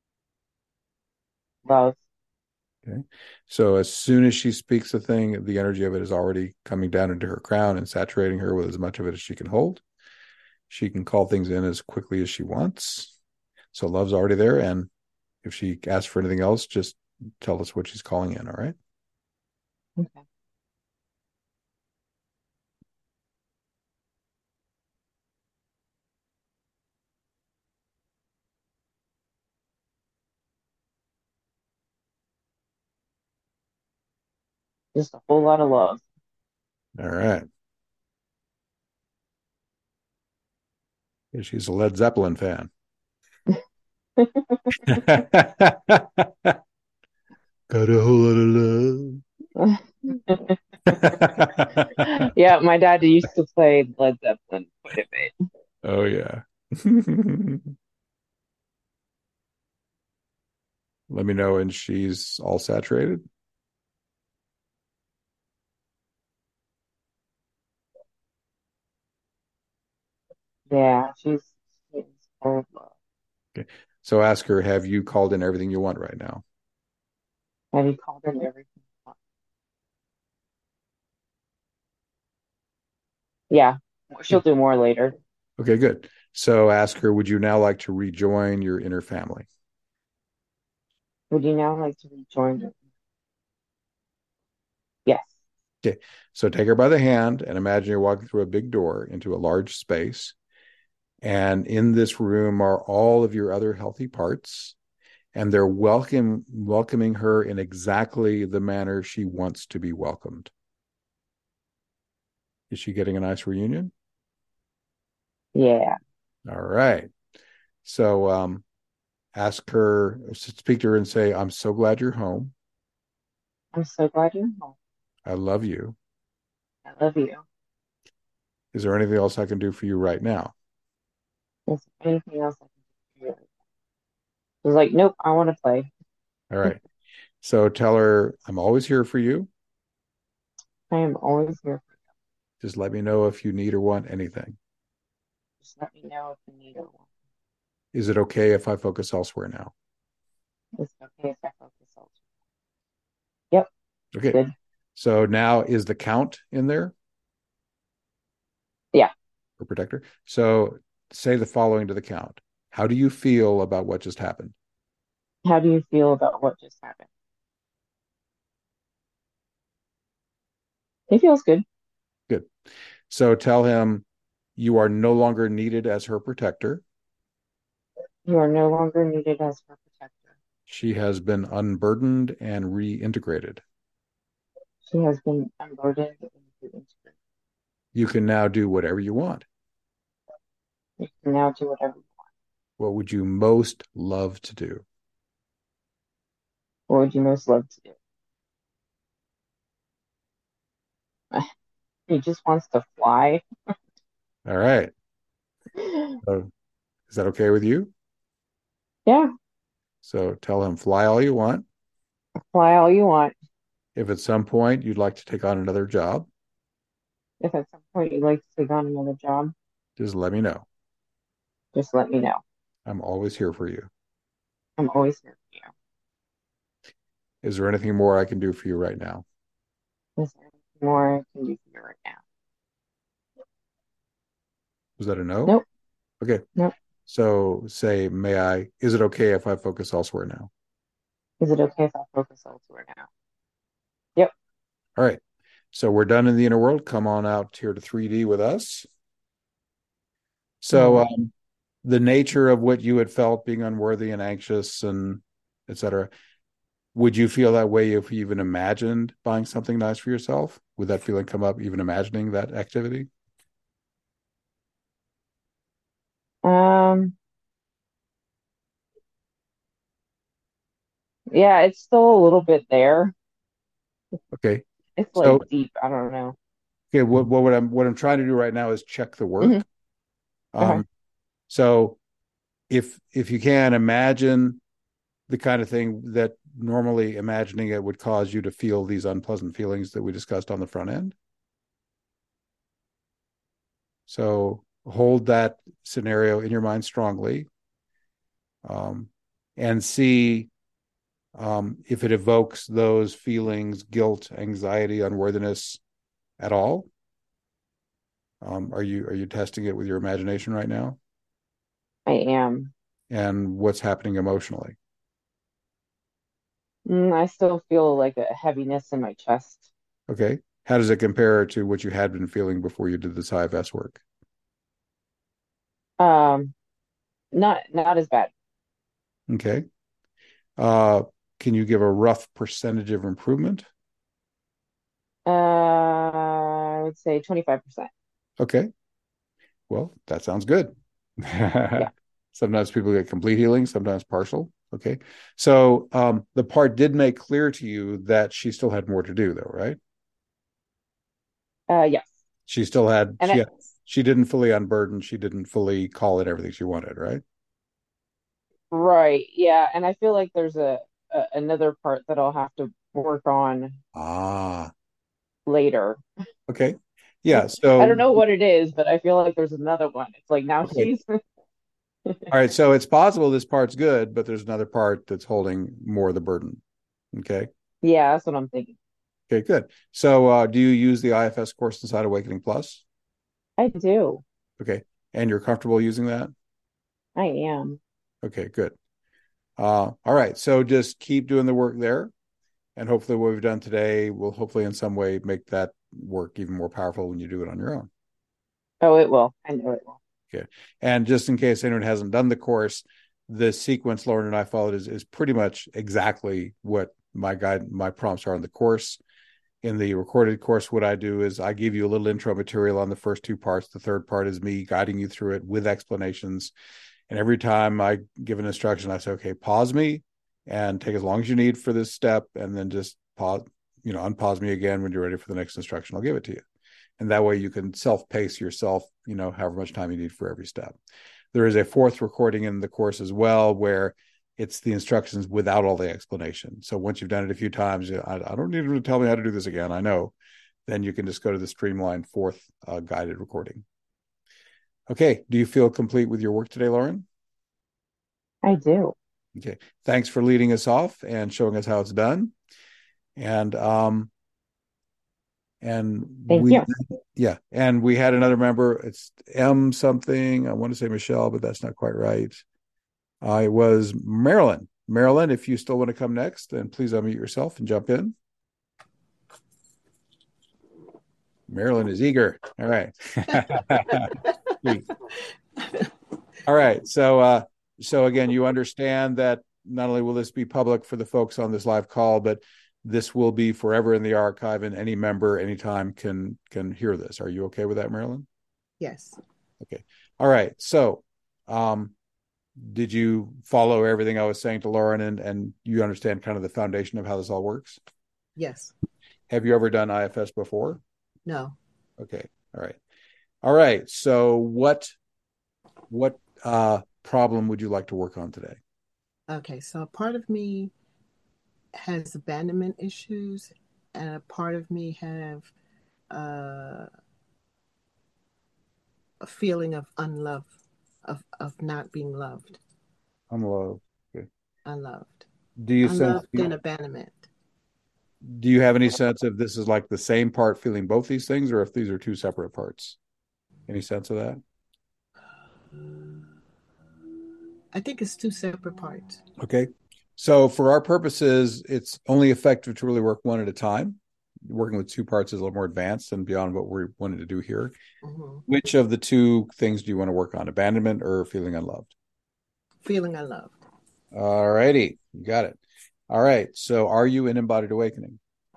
Love. Okay. So as soon as she speaks the thing, the energy of it is already coming down into her crown and saturating her with as much of it as she can hold. She can call things in as quickly as she wants. So love's already there. And if she asks for anything else, just tell us what she's calling in. All right. Okay. Just a whole lot of love. All right. She's a Led Zeppelin fan. Got a whole lot of love. Yeah, my dad used to play Led Zeppelin quite a bit. Oh, yeah. Let me know when she's all saturated. Yeah, she's she's full of love. Okay. So ask her, have you called in everything you want right now? Have you called in everything? Yeah, she'll Okay. do more later. Okay, good. So ask her, would you now like to rejoin your inner family? Would you now like to rejoin her? Yes. Okay. So take her by the hand and imagine you're walking through a big door into a large space. And in this room are all of your other healthy parts, and they're welcome, welcoming her in exactly the manner she wants to be welcomed. Is she getting a nice reunion? Yeah. All right. So um, ask her, speak to her and say, I'm so glad you're home. I'm so glad you're home. I love you. I love you. Is there anything else I can do for you right now? Is there anything else I can do? I was like, nope, I want to play. All right. So tell her, I'm always here for you. I am always here for Just let me know if you need or want anything. you. Just let me know if you need or want. Is it okay if I focus elsewhere now? It's okay if I focus elsewhere. Yep. Okay. Good. So now is the count in there? Yeah. For protector. So say the following to the count. How do you feel about what just happened? How do you feel about what just happened? It feels good. Good. So tell him you are no longer needed as her protector. You are no longer needed as her protector. She has been unburdened and reintegrated. She has been unburdened and reintegrated. You can now do whatever you want. You can now do whatever you want. What would you most love to do? What would you most love to do? He just wants to fly. All right. So is that okay with you? Yeah, So tell him fly all you want. fly all you want. If at some point you'd like to take on another job, If at some point you'd like to take on another job, just let me know. just let me know. I'm always here for you. I'm always here for you. Is there anything more I can do for you right now? Is there anything more I can do for you right now? Was that a no? Nope. Okay. Nope. So say, may I, is it okay if I focus elsewhere now? Is it okay if I focus elsewhere now? Yep. All right. So we're done in the inner world. Come on out here to three D with us. So Right. um, the nature of what you had felt being unworthy and anxious and et cetera, would you feel that way if you even imagined buying something nice for yourself? Would that feeling come up even imagining that activity? Um, yeah, it's still a little bit there. Okay. It's like So deep. I don't know. okay, what what, what I'm what I'm trying to do right now is check the Hmm. work. Okay. Um, so if if you can imagine the kind of thing that normally imagining it would cause you to feel these unpleasant feelings that we discussed on the front end. So hold that scenario in your mind strongly, um, and see um, if it evokes those feelings, guilt, anxiety, unworthiness at all. Um, are you are you testing it with your imagination right now? I am. And what's happening emotionally? Mm, I still feel like a heaviness in my chest. Okay. How does it compare to what you had been feeling before you did this I F S work? Um, not not as bad. Okay. Uh, can you give a rough percentage of improvement? Uh, I would say twenty-five percent. Okay. Well, that sounds good. Yeah. Sometimes people get complete healing, sometimes partial. Okay. So um, the part did make clear to you that she still had more to do, though, right? Uh, yes. She still had, And she it, had, she didn't fully unburden. She didn't fully call it everything she wanted, right? right. Yeah. And I feel like there's a, a another part that I'll have to work on Ah, later. okay. Yeah. I don't So, know what it is, but I feel like there's another one. It's like now okay. she's All right. So it's possible this part's good, but there's another part that's holding more of the burden. Okay. yeah, that's what I'm thinking. Okay, good. So uh, do you use the I F S course inside Awakening Plus? I do. Okay. And you're comfortable using that? I am. Okay, good. Uh, all right. So just keep doing the work there. And hopefully what we've done today will hopefully in some way make that work even more powerful when you do it on your own. Oh, it will. I know it will. Okay. And just in case anyone hasn't done the course, the sequence Lauren and I followed is, is pretty much exactly what my guide, my prompts are in the course. In the recorded course, what I do is I give you a little intro material on the first two parts. The third part is me guiding you through it with explanations. And every time I give an instruction, I say, okay, pause me and take as long as you need for this step, and then just pause, you know, unpause me again when you're ready for the next instruction. I'll give it to you. And that way you can self-pace yourself, you know, however much time you need for every step. There is a fourth recording in the course as well, where it's the instructions without all the explanation. So once you've done it a few times, I, I don't need you to tell me how to do this again. I know. Then you can just go to the streamlined fourth uh, guided recording. Okay. Do you feel complete with your work today, Lauren? I do. Okay. Thanks for leading us off and showing us how it's done. And um, and Thank we, you. yeah, and we had another member. It's M something. I want to say Michelle, but that's not quite right. Uh, it was Marilyn. Marilyn, if you still want to come next, then please unmute yourself and jump in. Marilyn is eager. All right. All right. So, uh, so again, you understand that not only will this be public for the folks on this live call, but this will be forever in the archive, and any member anytime can can hear this. Are you okay with that, Marilyn? Yes. Okay. All right. So, um, did you follow everything I was saying to Lauren, and, and you understand kind of the foundation of how this all works? Yes. Have you ever done I F S before? No. Okay. All right. All right. So what, what uh, problem would you like to work on today? Okay. So a part of me has abandonment issues, and a part of me have uh, a feeling of unlove, of, of not being loved. Unloved. Okay. Unloved. Do you sense, Unloved and abandonment. do you have any sense if this is like the same part feeling both these things, or if these are two separate parts? Any sense of that? I think it's two separate parts. Okay. So for our purposes, it's only effective to really work one at a time. Working with two parts is a little more advanced and beyond what we wanted to do here. Mm-hmm. Which of the two things do you want to work on? Abandonment or feeling unloved? Feeling unloved. All righty. You got it. All right. So are you in embodied awakening?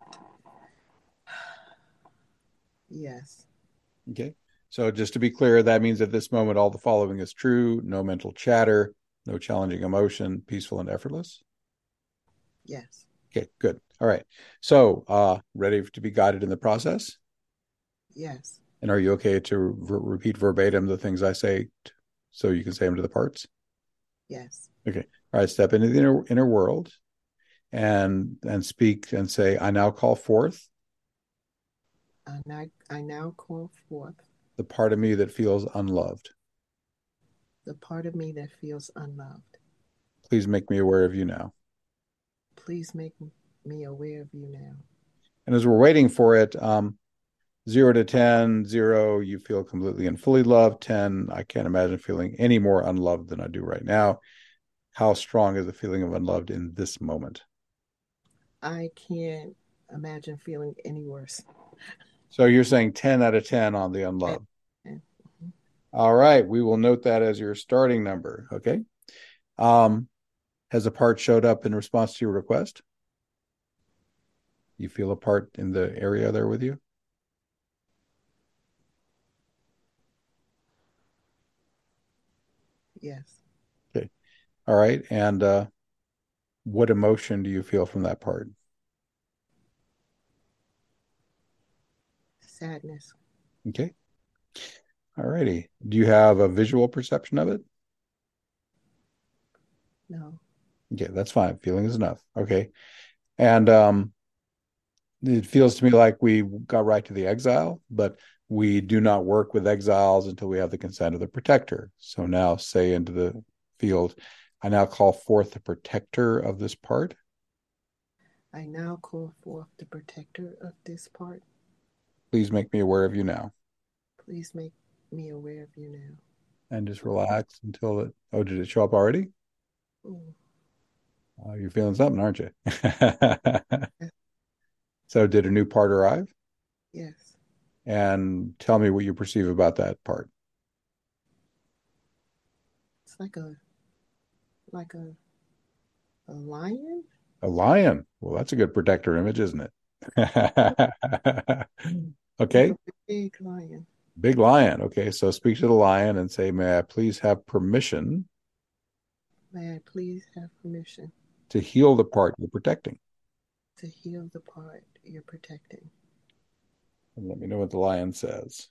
Yes. Okay. So just to be clear, that means at this moment, all the following is true. No mental chatter, no challenging emotion, peaceful and effortless. Yes. Okay, good. All right. So uh, ready to be guided in the process? Yes. And are you okay to re- repeat verbatim the things I say t- so you can say them to the parts? Yes. Okay. All right. Step into the inner, inner world and and speak and say, I now call forth And I, I now call forth the part of me that feels unloved. the part of me that feels unloved. Please make me aware of you now. Please make me aware of you now. And as we're waiting for it, um, zero to ten, zero, you feel completely and fully loved. ten, I can't imagine feeling any more unloved than I do right now. How strong is the feeling of unloved in this moment? I can't imagine feeling any worse. So you're saying ten out of ten on the unloved. Mm-hmm. All right. We will note that as your starting number. Okay. Um, has a part showed up in response to your request? You feel a part in the area there with you? Yes. Okay. All right. And uh, what emotion do you feel from that part? Sadness. Okay. All righty. Do you have a visual perception of it? No. Okay, that's fine. Feeling is enough. Okay. And um, it feels to me like we got right to the exile, but we do not work with exiles until we have the consent of the protector. So now say into the field, I now call forth the protector of this part. I now call forth the protector of this part. Please make me aware of you now. Please make me aware of you now. And just relax until it, oh, did it show up already? Ooh. Oh, you're feeling something, aren't you? So did a new part arrive? Yes. And tell me what you perceive about that part. It's like a like a a lion. A lion. Well, that's a good protector image, isn't it? Like Okay. a big lion. Big lion. Okay. So speak to the lion and say, may I please have permission May I please have permission to heal the part you're protecting? to heal the part you're protecting? And let me know what the lion says.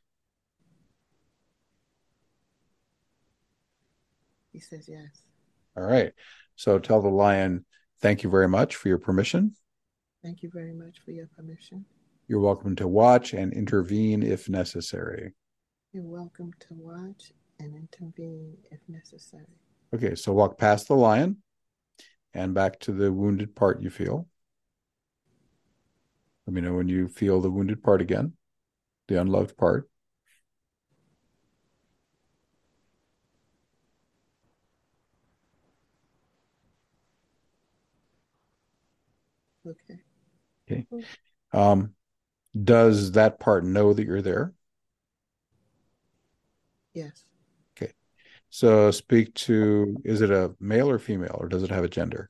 He says yes. All right. So tell the lion, thank you very much for your permission. Thank you very much for your permission. You're welcome to watch and intervene if necessary. You're welcome to watch and intervene if necessary. Okay, so walk past the lion and back to the wounded part you feel. Let me know when you feel the wounded part again, the unloved part. Okay. Okay. Um, does that part know that you're there? Yes. Okay. So speak to, is it a male or female, or does it have a gender?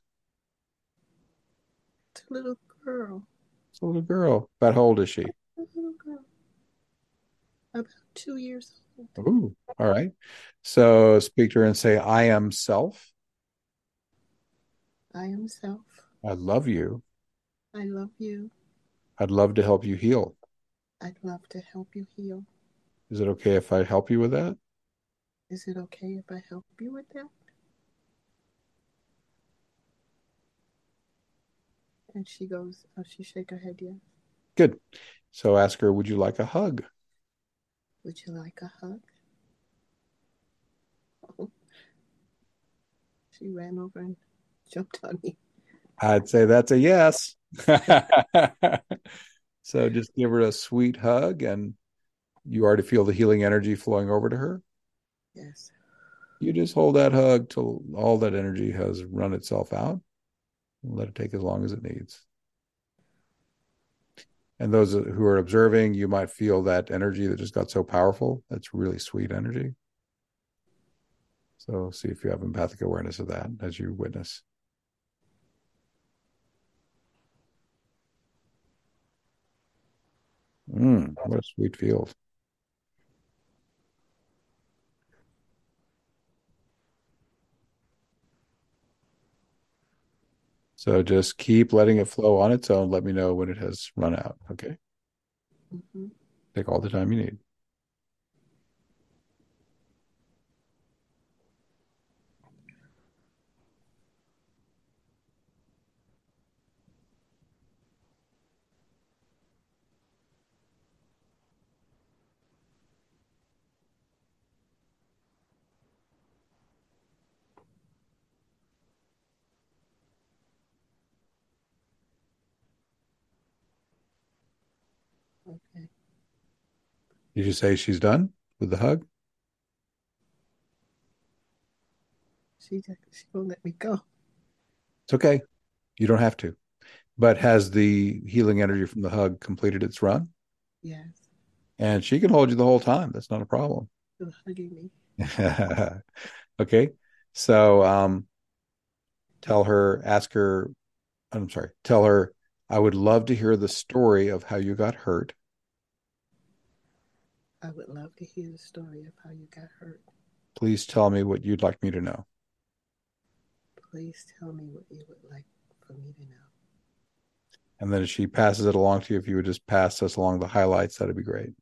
It's a little girl. It's a little girl. About how old is she? A little girl. About two years old. Ooh, all right. So speak to her and say, I am self. I am self. I love you. I love you. I'd love to help you heal. I'd love to help you heal. Is it okay if I help you with that? Is it okay if I help you with that? And she goes, oh, she shake her head, yes. Good. So ask her, would you like a hug? Would you like a hug? Oh. She ran over and jumped on me. I'd say that's a yes. So just give her a sweet hug, and you already feel the healing energy flowing over to her. Yes. You just hold that hug till all that energy has run itself out. Let it take as long as it needs. And those who are observing, you might feel that energy that just got so powerful. That's really sweet energy. So see if you have empathic awareness of that as you witness. Mm, what a sweet field. So just keep letting it flow on its own. Let me know when it has run out. Okay. Mm-hmm. Take all the time you need. Okay. Did you say she's done with the hug? She just, she won't let me go. It's okay. You don't have to. But has the healing energy from the hug completed its run? Yes. And she can hold you the whole time. That's not a problem. Still hugging me. Okay. So um, tell her, ask her, I'm sorry, tell her, I would love to hear the story of how you got hurt. I would love to hear the story of how you got hurt. Please tell me what you'd like me to know. Please tell me what you would like for me to know. And then as she passes it along to you, if you would just pass us along the highlights, that'd be great.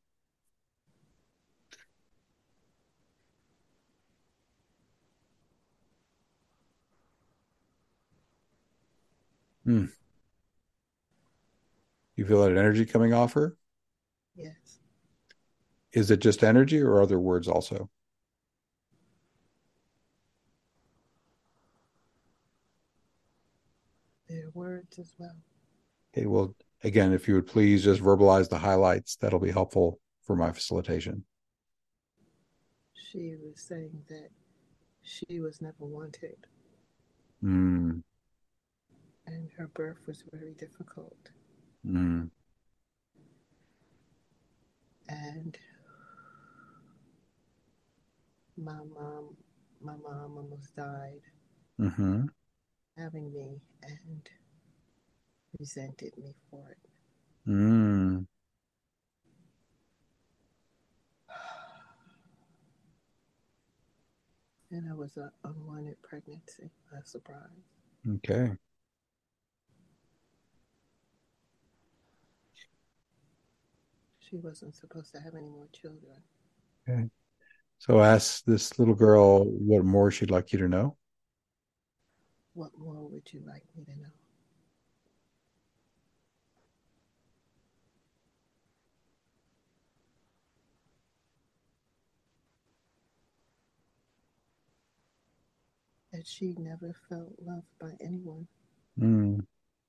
Hmm. You feel that energy coming off her? Yes. Is it just energy or other words also? There are words as well. Okay, well, again, if you would please just verbalize the highlights, that'll be helpful for my facilitation. She was saying that she was never wanted. Mm. And her birth was very difficult. Mm. And my mom my mom almost died Mm-hmm. having me and resented me for it. Mm. And it was an unwanted pregnancy, a surprise. Okay. She wasn't supposed to have any more children. Okay. So ask this little girl what more she'd like you to know. What more would you like me to know? That she never felt loved by anyone. Mm.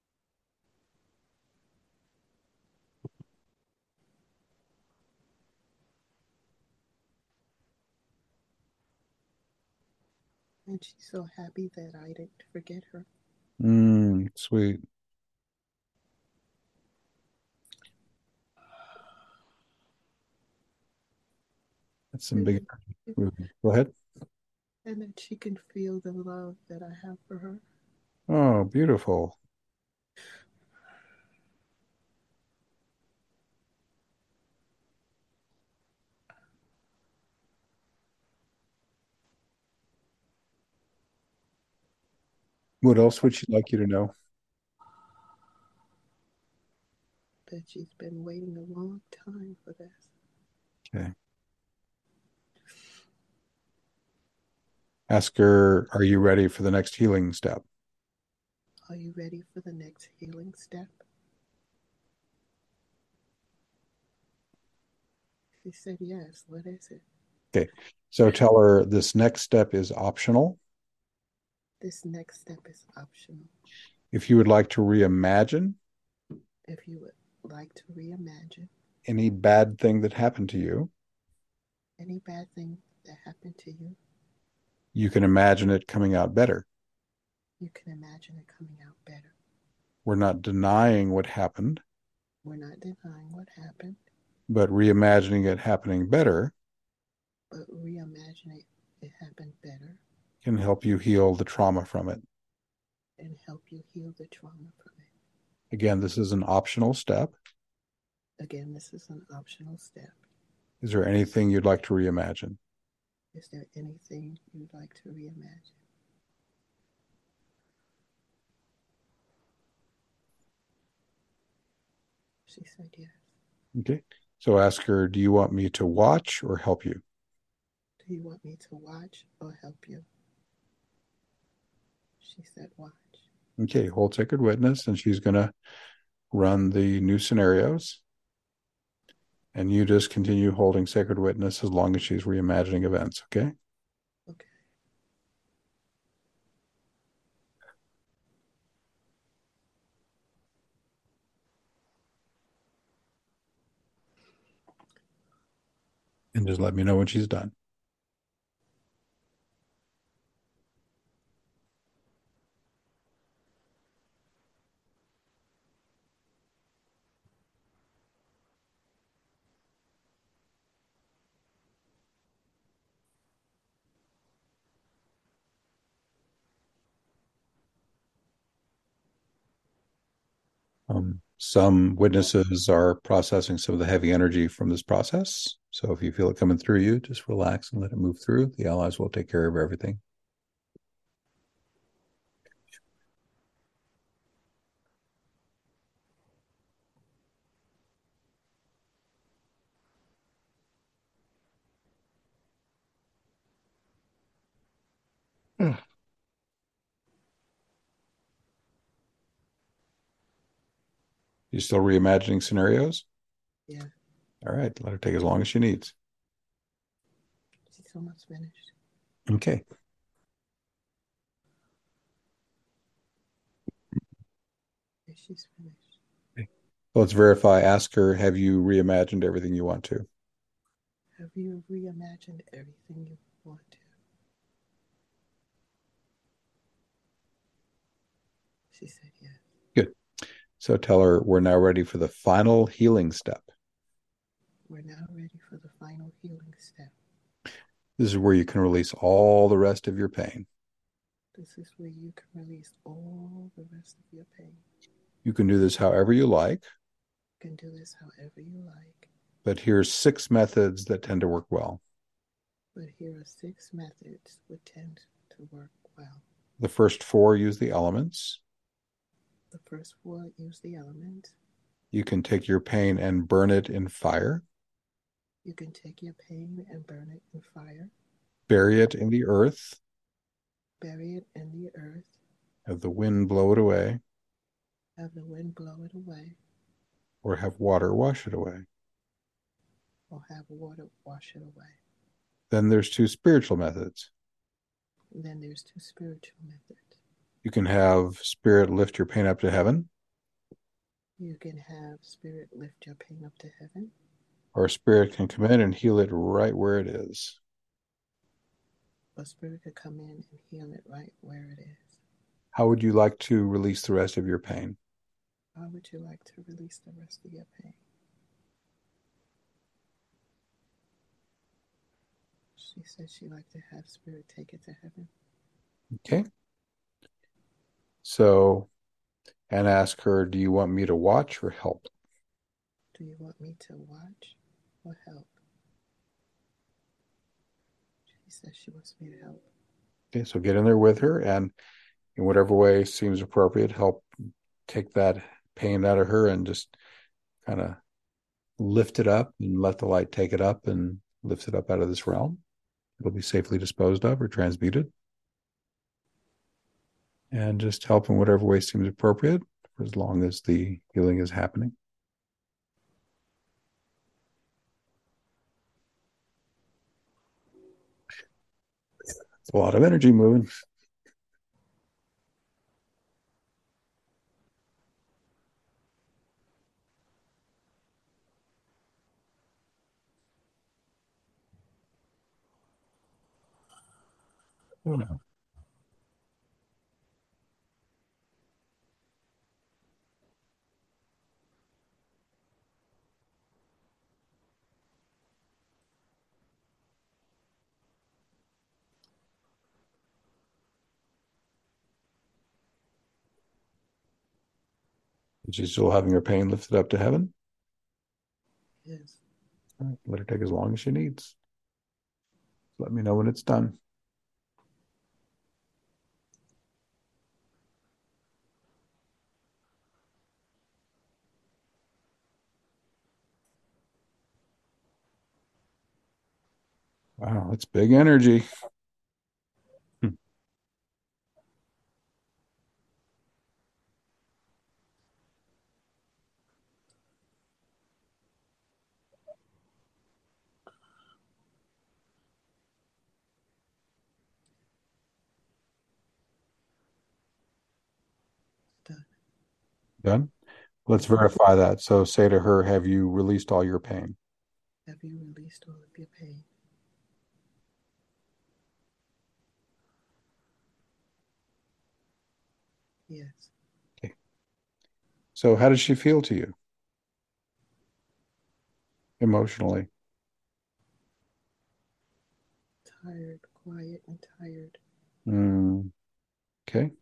And she's so happy that I didn't forget her. Mm. Sweet. That's some And big. that, Go ahead. and that she can feel the love that I have for her. Oh, beautiful. What else would she like you to know? That she's been waiting a long time for this. Okay. Ask her, are you ready for the next healing step? Are you ready for the next healing step? She said yes. What is it? Okay. So tell her this next step is optional. This next step is optional. If you would like to reimagine If you would like to reimagine any bad thing that happened to you, any bad thing that happened to you, you can imagine it coming out better. you can imagine it coming out better. We're not denying what happened, We're not denying what happened, but reimagining it happening better but reimagine it, it happened better can help you heal the trauma from it. and help you heal the trauma from it. Again, this is an optional step. Again, this is an optional step. Is there anything you'd like to reimagine? Is there anything you'd like to reimagine? She said yes. Okay. So ask her, do you want me to watch or help you? Do you want me to watch or help you? She said watch. Okay, hold sacred witness, and she's going to run the new scenarios. And you just continue holding sacred witness as long as she's reimagining events, okay? Okay. And just let me know when she's done. Um, some witnesses are processing some of the heavy energy from this process. So if you feel it coming through you, just relax and let it move through. The allies will take care of everything. You still reimagining scenarios? Yeah. All right, let her take as long as she needs. She's almost finished. Okay. Yeah, she's finished. Okay. So let's verify. Ask her, have you reimagined everything you want to? Have you reimagined everything you want to? She said yes. Good. So tell her we're now ready for the final healing step. We're now ready for the final healing step. This is where you can release all the rest of your pain. This is where you can release all the rest of your pain. You can do this however you like. You can do this however you like. But here's six methods that tend to work well. But here are six methods that tend to work well. The first four use the elements. The first four use the elements. You can take your pain and burn it in fire. You can take your pain and burn it in fire. Bury it in the earth. Bury it in the earth. Have the wind blow it away. Have the wind blow it away. Or have water wash it away. Or have water wash it away. Then there's two spiritual methods. And then there's two spiritual methods. You can have spirit lift your pain up to heaven. You can have spirit lift your pain up to heaven. Or spirit can come in and heal it right where it is. Or spirit could come in and heal it right where it is. How would you like to release the rest of your pain? How would you like to release the rest of your pain? She said she'd like to have spirit take it to heaven. Okay. So, and ask her, do you want me to watch or help? Do you want me to watch or help? She says she wants me to help. Okay, so get in there with her and in whatever way seems appropriate, help take that pain out of her and just kind of lift it up and let the light take it up and lift it up out of this realm. It'll be safely disposed of or transmuted. And just help in whatever way seems appropriate for as long as the healing is happening. It's a lot of energy moving. Oh, no. She's still having her pain lifted up to heaven? Yes. All right, let her take as long as she needs. Let me know when it's done. Wow, it's big energy. Hmm. Done. Done? Let's verify that. So say to her, have you released all your pain? Have you released all of your pain? Yes. Okay. So how does she feel to you emotionally? Tired, quiet, and tired. Mm, okay.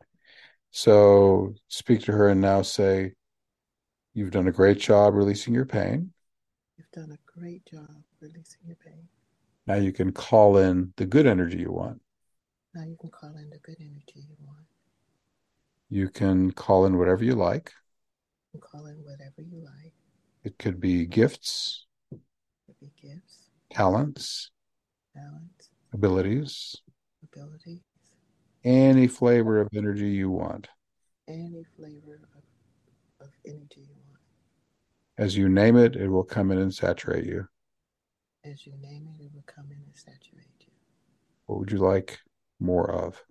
So speak to her and now say, you've done a great job releasing your pain. You've done a great job releasing your pain. Now you can call in the good energy you want. Now you can call in the good energy you want. You can call in whatever you like. You can call in whatever you like. It could be gifts. It could be gifts. Talents. Talents. Abilities. Abilities. Any flavor of energy you want. Any flavor of, of energy you want. As you name it, it will come in and saturate you. As you name it, it will come in and saturate you. What would you like more of?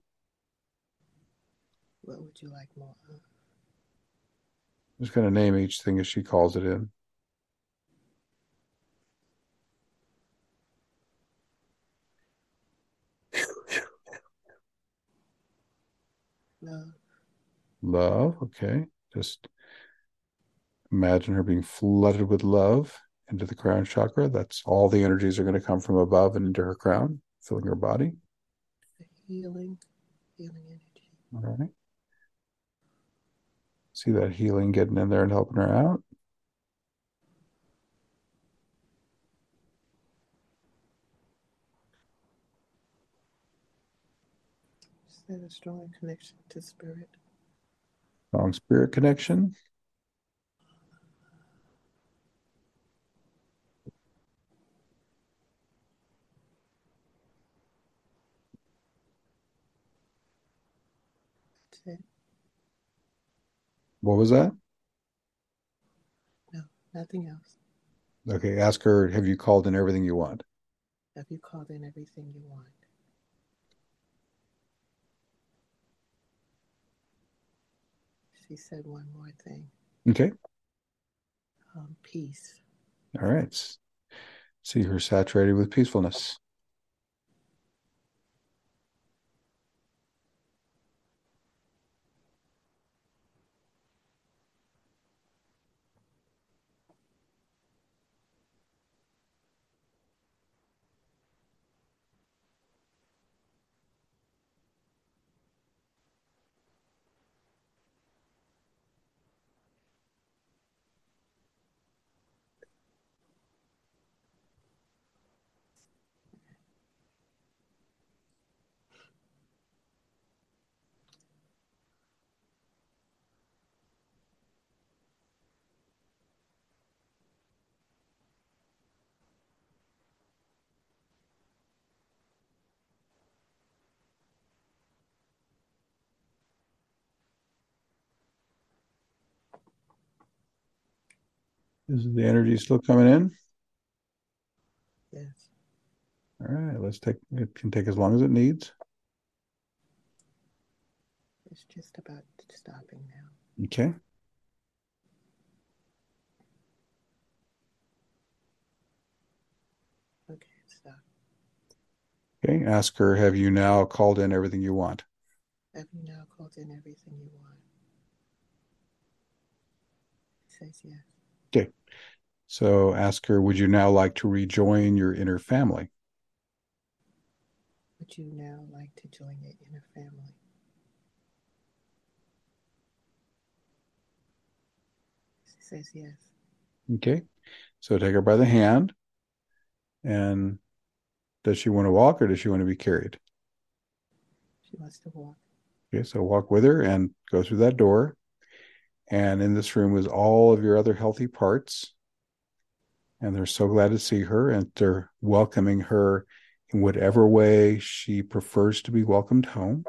What would you like more of? I'm just going to name each thing as she calls it in. Love. Love, okay. Just imagine her being flooded with love into the crown chakra. That's all the energies are going to come from above and into her crown, filling her body. The healing, healing energy. All right. See that healing getting in there and helping her out. Just had a strong connection to spirit. Strong spirit connection. That's it. What was that? No, nothing else. Okay, ask her, have you called in everything you want? Have you called in everything you want? She said one more thing. Okay. Um, peace. All right. See her saturated with peacefulness. Is the energy still coming in? Yes. All right, let's take it can take as long as it needs. It's just about stopping now. Okay. Okay, stop. Okay. Ask her, have you now called in everything you want? Have you now called in everything you want? It says yes. Okay. So ask her, would you now like to rejoin your inner family? Would you now like to join your inner family? She says yes. Okay. So take her by the hand. And does she want to walk or does she want to be carried? She wants to walk. Okay. So walk with her and go through that door. And in this room is all of your other healthy parts. And they're so glad to see her and they're welcoming her in whatever way she prefers to be welcomed home.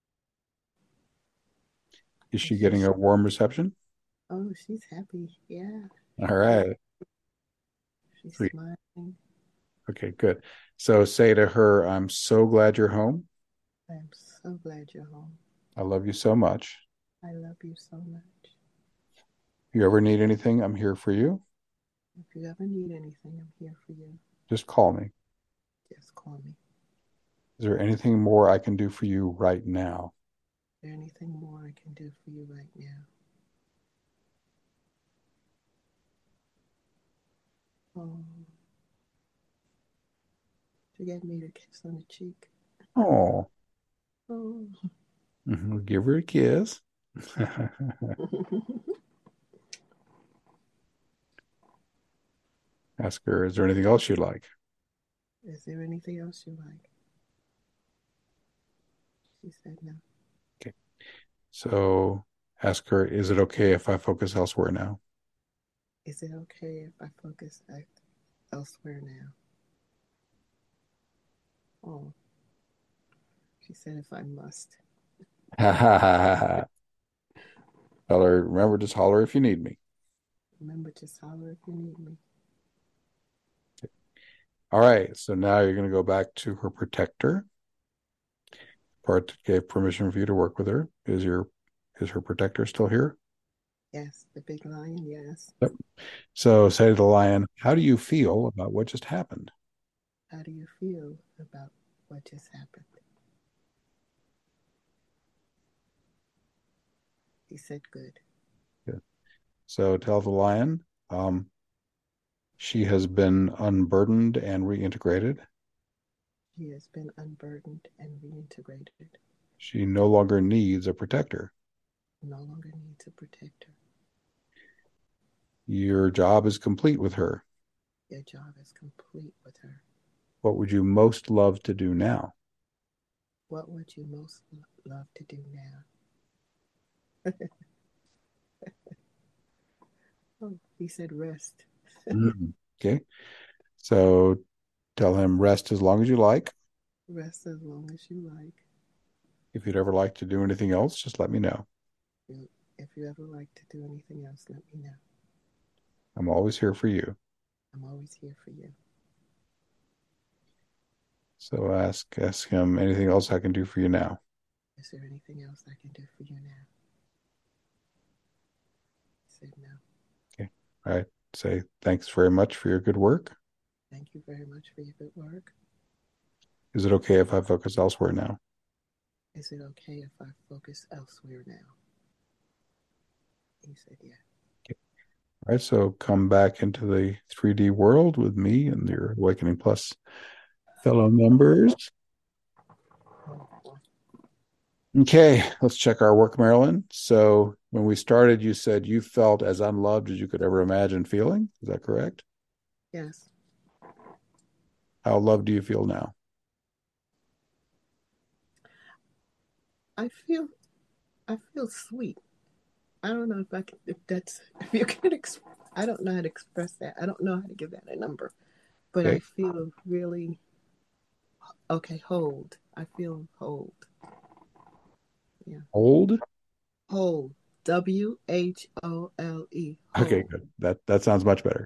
Is she getting a warm reception? Oh, she's happy. Yeah. All right. She's Sweet. smiling. Okay, good. So say to her, I'm so glad you're home. I'm so glad you're home. I love you so much. I love you so much. If you ever need anything, I'm here for you. If you ever need anything, I'm here for you. Just call me. Just call me. Is there anything more I can do for you right now? Is there anything more I can do for you right now? Oh, she gave me the kiss on the cheek. Oh, Oh. mm-hmm. Give her a kiss. Ask her, is there anything else you'd like? Is there anything else you like? She said no. Okay. So ask her, is it okay if I focus elsewhere now? Is it okay if I focus elsewhere now? Oh, she said if I must. Tell her, remember, just holler if you need me. Remember, just holler if you need me. All right. So now you're going to go back to her protector. Part that gave permission for you to work with her. Is your is her protector still here? Yes, the big lion, yes. Yep. So say to the lion, how do you feel about what just happened? How do you feel about what just happened? He said good. Good. So tell the lion, um, She has been unburdened and reintegrated. She has been unburdened and reintegrated. She no longer needs a protector. No longer needs a protector. Your job is complete with her. Your job is complete with her. What would you most love to do now? What would you most love to do now? Oh, he said rest. Mm, okay. So tell him rest as long as you like. Rest as long as you like. If you'd ever like to do anything else, just let me know. If you ever like to do anything else, let me know. I'm always here for you. I'm always here for you. So ask ask him anything else I can do for you now. Is there anything else I can do for you now? He said no. Okay. All right. Say thanks very much for your good work. Thank you very much for your good work. Is it okay if I focus elsewhere now? Is it okay if I focus elsewhere now? He said yeah. Okay. All right. So come back into the three D world with me and your Awakening Plus fellow members. Okay, let's check our work, Marilyn. So when we started, you said you felt as unloved as you could ever imagine feeling. Is that correct? Yes. How loved do you feel now? I feel, I feel sweet. I don't know if I can, if that's, if you can, exp- I don't know how to express that. I don't know how to give that a number, but Okay. I feel really, okay, hold. I feel hold. Yeah. Hold? Hold. W H O L E. Okay, good. That that sounds much better.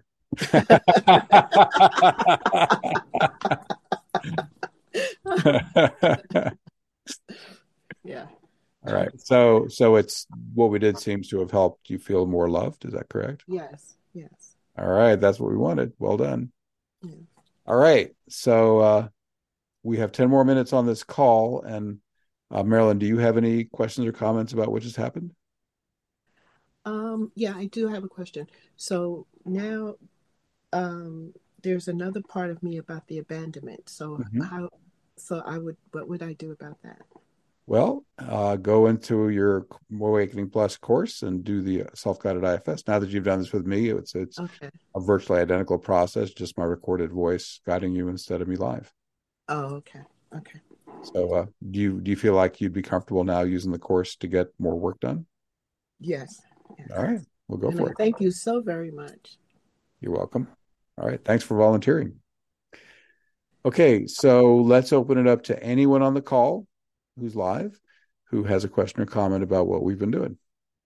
Yeah. All right. So so it's what we did seems to have helped you feel more loved. Is that correct? Yes. Yes. All right. That's what we wanted. Well done. Yeah. All right. So uh, we have ten more minutes on this call. And uh, Marilyn, do you have any questions or comments about what just happened? Um, yeah, I do have a question. So now um there's another part of me about the abandonment. So Mhm. how so I would what would I do about that? Well, uh, go into your Awakening Plus course and do the self-guided I F S. Now that you've done this with me, it's it's Okay. a virtually identical process, just my recorded voice guiding you instead of me live. Oh, okay. Okay. So, uh, do you do you feel like you'd be comfortable now using the course to get more work done? Yes. Yes. All right, we'll go And I for it. thank you so very much. You're welcome. All right, thanks for volunteering. Okay, so let's open it up to anyone on the call who's live who has a question or comment about what we've been doing.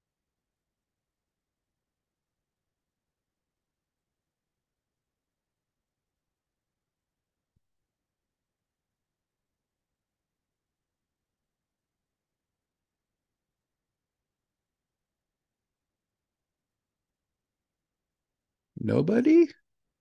Nobody?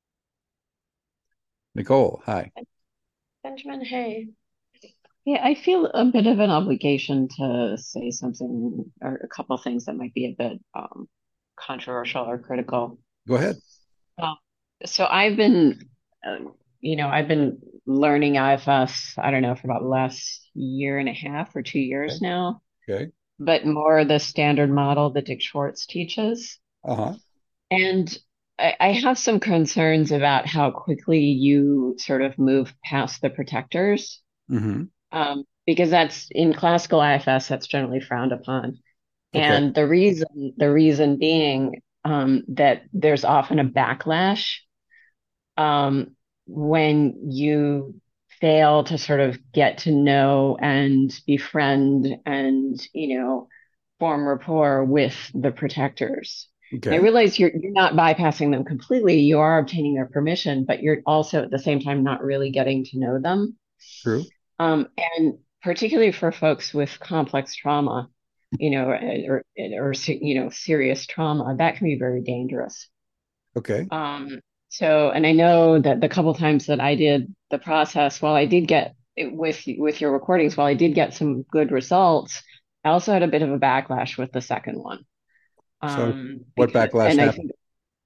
Nicole, hi. Benjamin, hey. Yeah, I feel a bit of an obligation to say something or a couple of things that might be a bit um, controversial or critical. Go ahead. Um, so I've been, uh, you know, I've been learning I F S, I don't know, for about the last year and a half or two Okay. years now, Okay. but more the standard model that Dick Schwartz teaches. Uh-huh. And I, I have some concerns about how quickly you sort of move past the protectors. Mm-hmm. Um, because that's in classical I F S, that's generally frowned upon. Okay. And the reason, the reason being um, that there's often a backlash um, when you fail to sort of get to know and befriend and, you know, form rapport with the protectors. And I Okay. realize you're you're not bypassing them completely. You are obtaining their permission, but you're also at the same time not really getting to know them. True. Um, and particularly for folks with complex trauma, you know, or, or, you know, serious trauma, that can be very dangerous. Okay. Um, so, and I know that the couple times that I did the process, while I did get with with your recordings, while I did get some good results, I also had a bit of a backlash with the second one. So Um, what because, backlash and I happened? think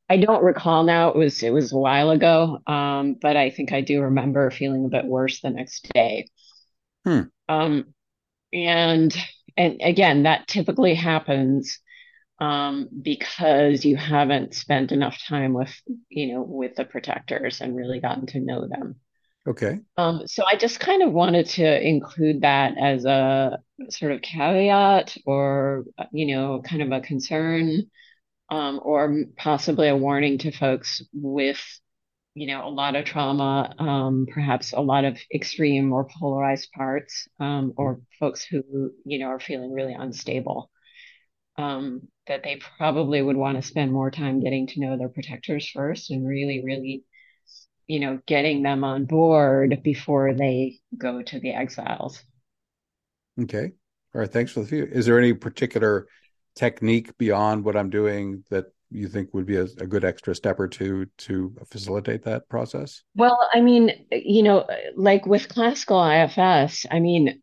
I don't recall now. It was it was a while ago, um, but I think I do remember feeling a bit worse the next day. Hmm. Um, and and again, that typically happens um, because you haven't spent enough time with, you know, with the protectors and really gotten to know them. Okay. Um, so I just kind of wanted to include that as a sort of caveat or, you know, kind of a concern, um, or possibly a warning to folks with, you know, a lot of trauma, um, perhaps a lot of extreme or polarized parts, um, or folks who, you know, are feeling really unstable, um, that they probably would want to spend more time getting to know their protectors first and really, really, you know, getting them on board before they go to the exiles. Okay. All right. Thanks for the view. Is there any particular technique beyond what I'm doing that you think would be a, a good extra step or two to facilitate that process? Well, I mean, you know, like with classical I F S, I mean,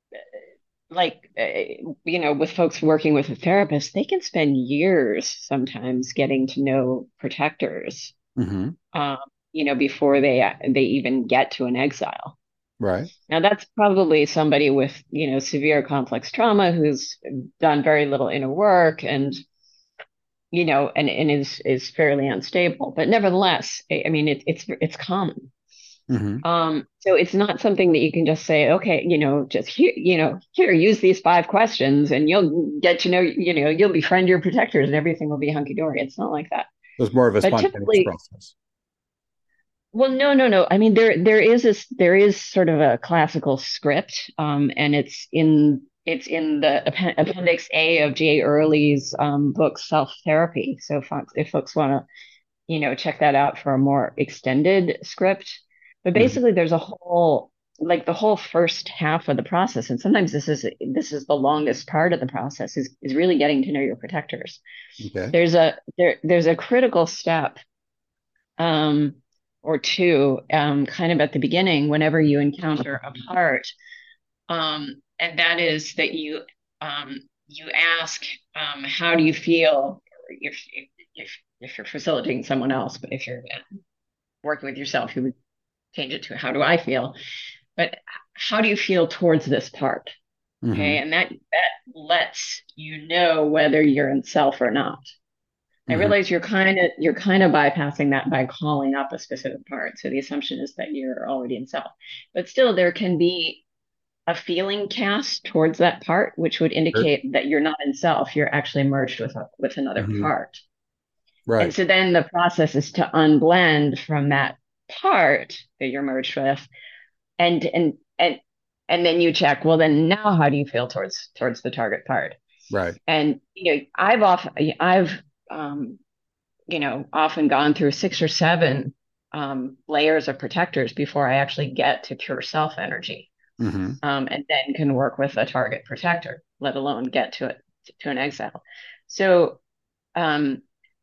like, uh, you know, with folks working with a therapist, they can spend years sometimes getting to know protectors, Mm-hmm. um, you know, before they they even get to an exile. Right. Now, that's probably somebody with, you know, severe complex trauma who's done very little inner work and, you know, and, and is is fairly unstable. But nevertheless, I, I mean, it, it's it's common. Mm-hmm. Um, so it's not something that you can just say, okay, you know, just here, you know, here, use these five questions and you'll get to know, you know, you'll befriend your protectors and everything will be hunky dory. It's not like that. So it's more of a But spontaneous typically, process. well, no, no, no. I mean, there there is this there is sort of a classical script, um, and it's in it's in the appen- Appendix A of J. Early's um, book Self Therapy. So, folks, if folks want to, you know, check that out for a more extended script. But Mm-hmm. basically, there's a whole like the whole first half of the process, and sometimes this is this is the longest part of the process is is really getting to know your protectors. Okay. There's a there there's a critical step. Um, or two, um, kind of at the beginning, whenever you encounter a part, um, and that is that you um, you ask, um, how do you feel if, if if you're facilitating someone else, but if you're working with yourself, you would change it to how do I feel? But how do you feel towards this part? Mm-hmm. Okay, and that that lets you know whether you're in self or not. I Mm-hmm. realize you're kind of you're kind of bypassing that by calling up a specific part. So the assumption is that you're already in self. But still there can be a feeling cast towards that part, which would Sure. indicate that you're not in self, you're actually merged with a, with another Mm-hmm. part. And Right. so then the process is to unblend from that part that you're merged with and and and and then you check, well then now how do you feel towards towards the target part? Right. And you know, I've often I've um you know, often gone through six or seven um, layers of protectors before I actually get to pure self energy, Mm-hmm. um, and then can work with a target protector, let alone get to it to an exile. So, um,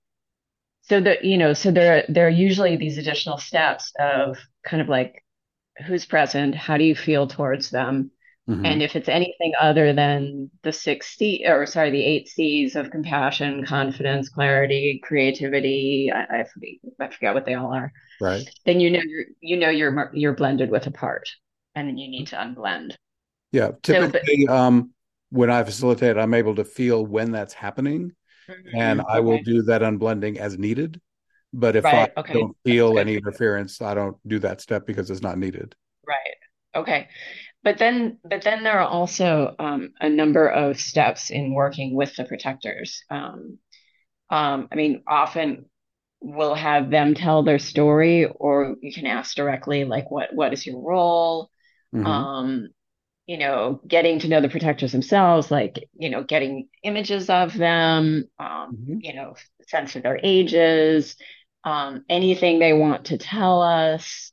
so that you know, so there there are usually these additional steps of kind of like who's present, how do you feel towards them, Mm-hmm. and if it's anything other than the six C, or sorry, the eight C's of compassion, confidence, clarity, creativity, I, I forget, I forget what they all are. Right. Then you know you're you know you're you're blended with a part, and then you need to unblend. Yeah. So, but Typically, um, when I facilitate, I'm able to feel when that's happening, and mhm, I will okay, do that unblending as needed. But if I right, okay, don't that's feel good. any interference, I don't do that step because it's not needed. Right, okay. But then, but then there are also um, a number of steps in working with the protectors. Um, um, I mean, often we'll have them tell their story, or you can ask directly, like, what what is your role? Mm-hmm. Um, you know, getting to know the protectors themselves, like, you know, getting images of them, um, Mm-hmm. you know, sense of their ages, um, anything they want to tell us.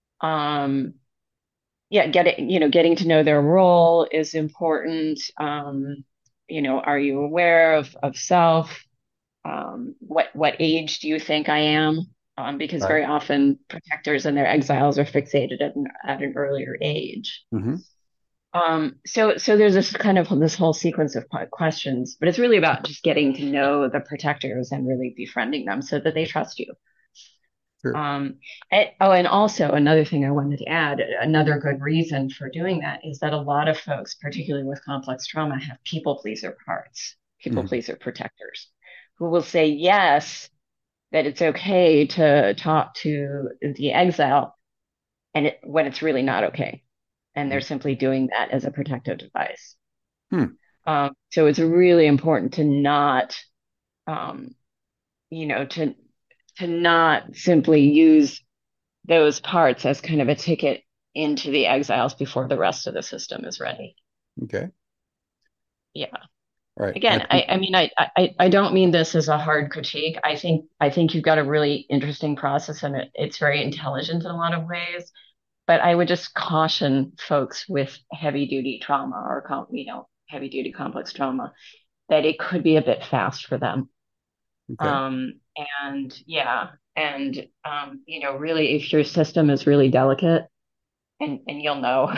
Um, yeah, getting, you know, getting to know their role is important. Um, you know, are you aware of of self? Um, what what age do you think I am? Um, because Right. very often protectors and their exiles are fixated at an, at an earlier age. Mm-hmm. Um, so, so there's this kind of this whole sequence of questions, but it's really about just getting to know the protectors and really befriending them so that they trust you. Sure. Um, and, oh, and also another thing I wanted to add, another good reason for doing that is that a lot of folks, particularly with complex trauma, have people pleaser parts, people Mhm. pleaser protectors, who will say yes, that it's okay to talk to the exile, and it, when it's really not okay, and they're simply doing that as a protective device. Hmm. Um, so it's really important to not, um, you know, to to not simply use those parts as kind of a ticket into the exiles before the rest of the system is ready. Okay. Yeah. All right. I Again, think, I, I mean, I, I, I don't mean this as a hard critique. I think, I think you've got a really interesting process and it, it's very intelligent in a lot of ways. But I would just caution folks with heavy duty trauma or, com- you know, heavy duty complex trauma that it could be a bit fast for them. okay. Um, and yeah, and um, you know, really, if your system is really delicate, and and you'll know,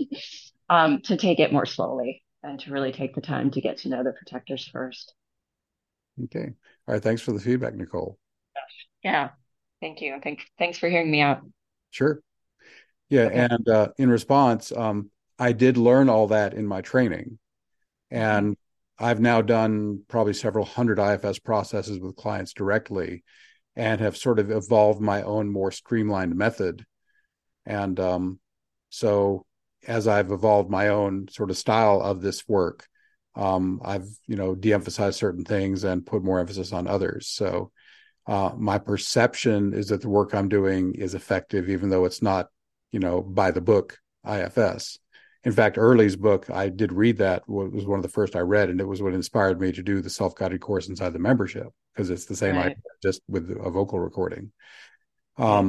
um, to take it more slowly and to really take the time to get to know the protectors first. Okay. All right. Thanks for the feedback, Nicole. Yeah, thank you. Thank, thanks for hearing me out. Sure. Yeah. Okay. And uh, in response, um, I did learn all that in my training. Mhm. And I've now done probably several hundred I F S processes with clients directly and have sort of evolved my own more streamlined method. And um, so as I've evolved my own sort of style of this work, um, I've, you know, de-emphasized certain things and put more emphasis on others. So uh, my perception is that the work I'm doing is effective, even though it's not, you know, by the book I F S. In fact, Early's book, I did read that, it was one of the first I read, and it was what inspired me to do the self-guided course inside the membership, because it's the same idea, Right. just with a vocal recording. Um, Right.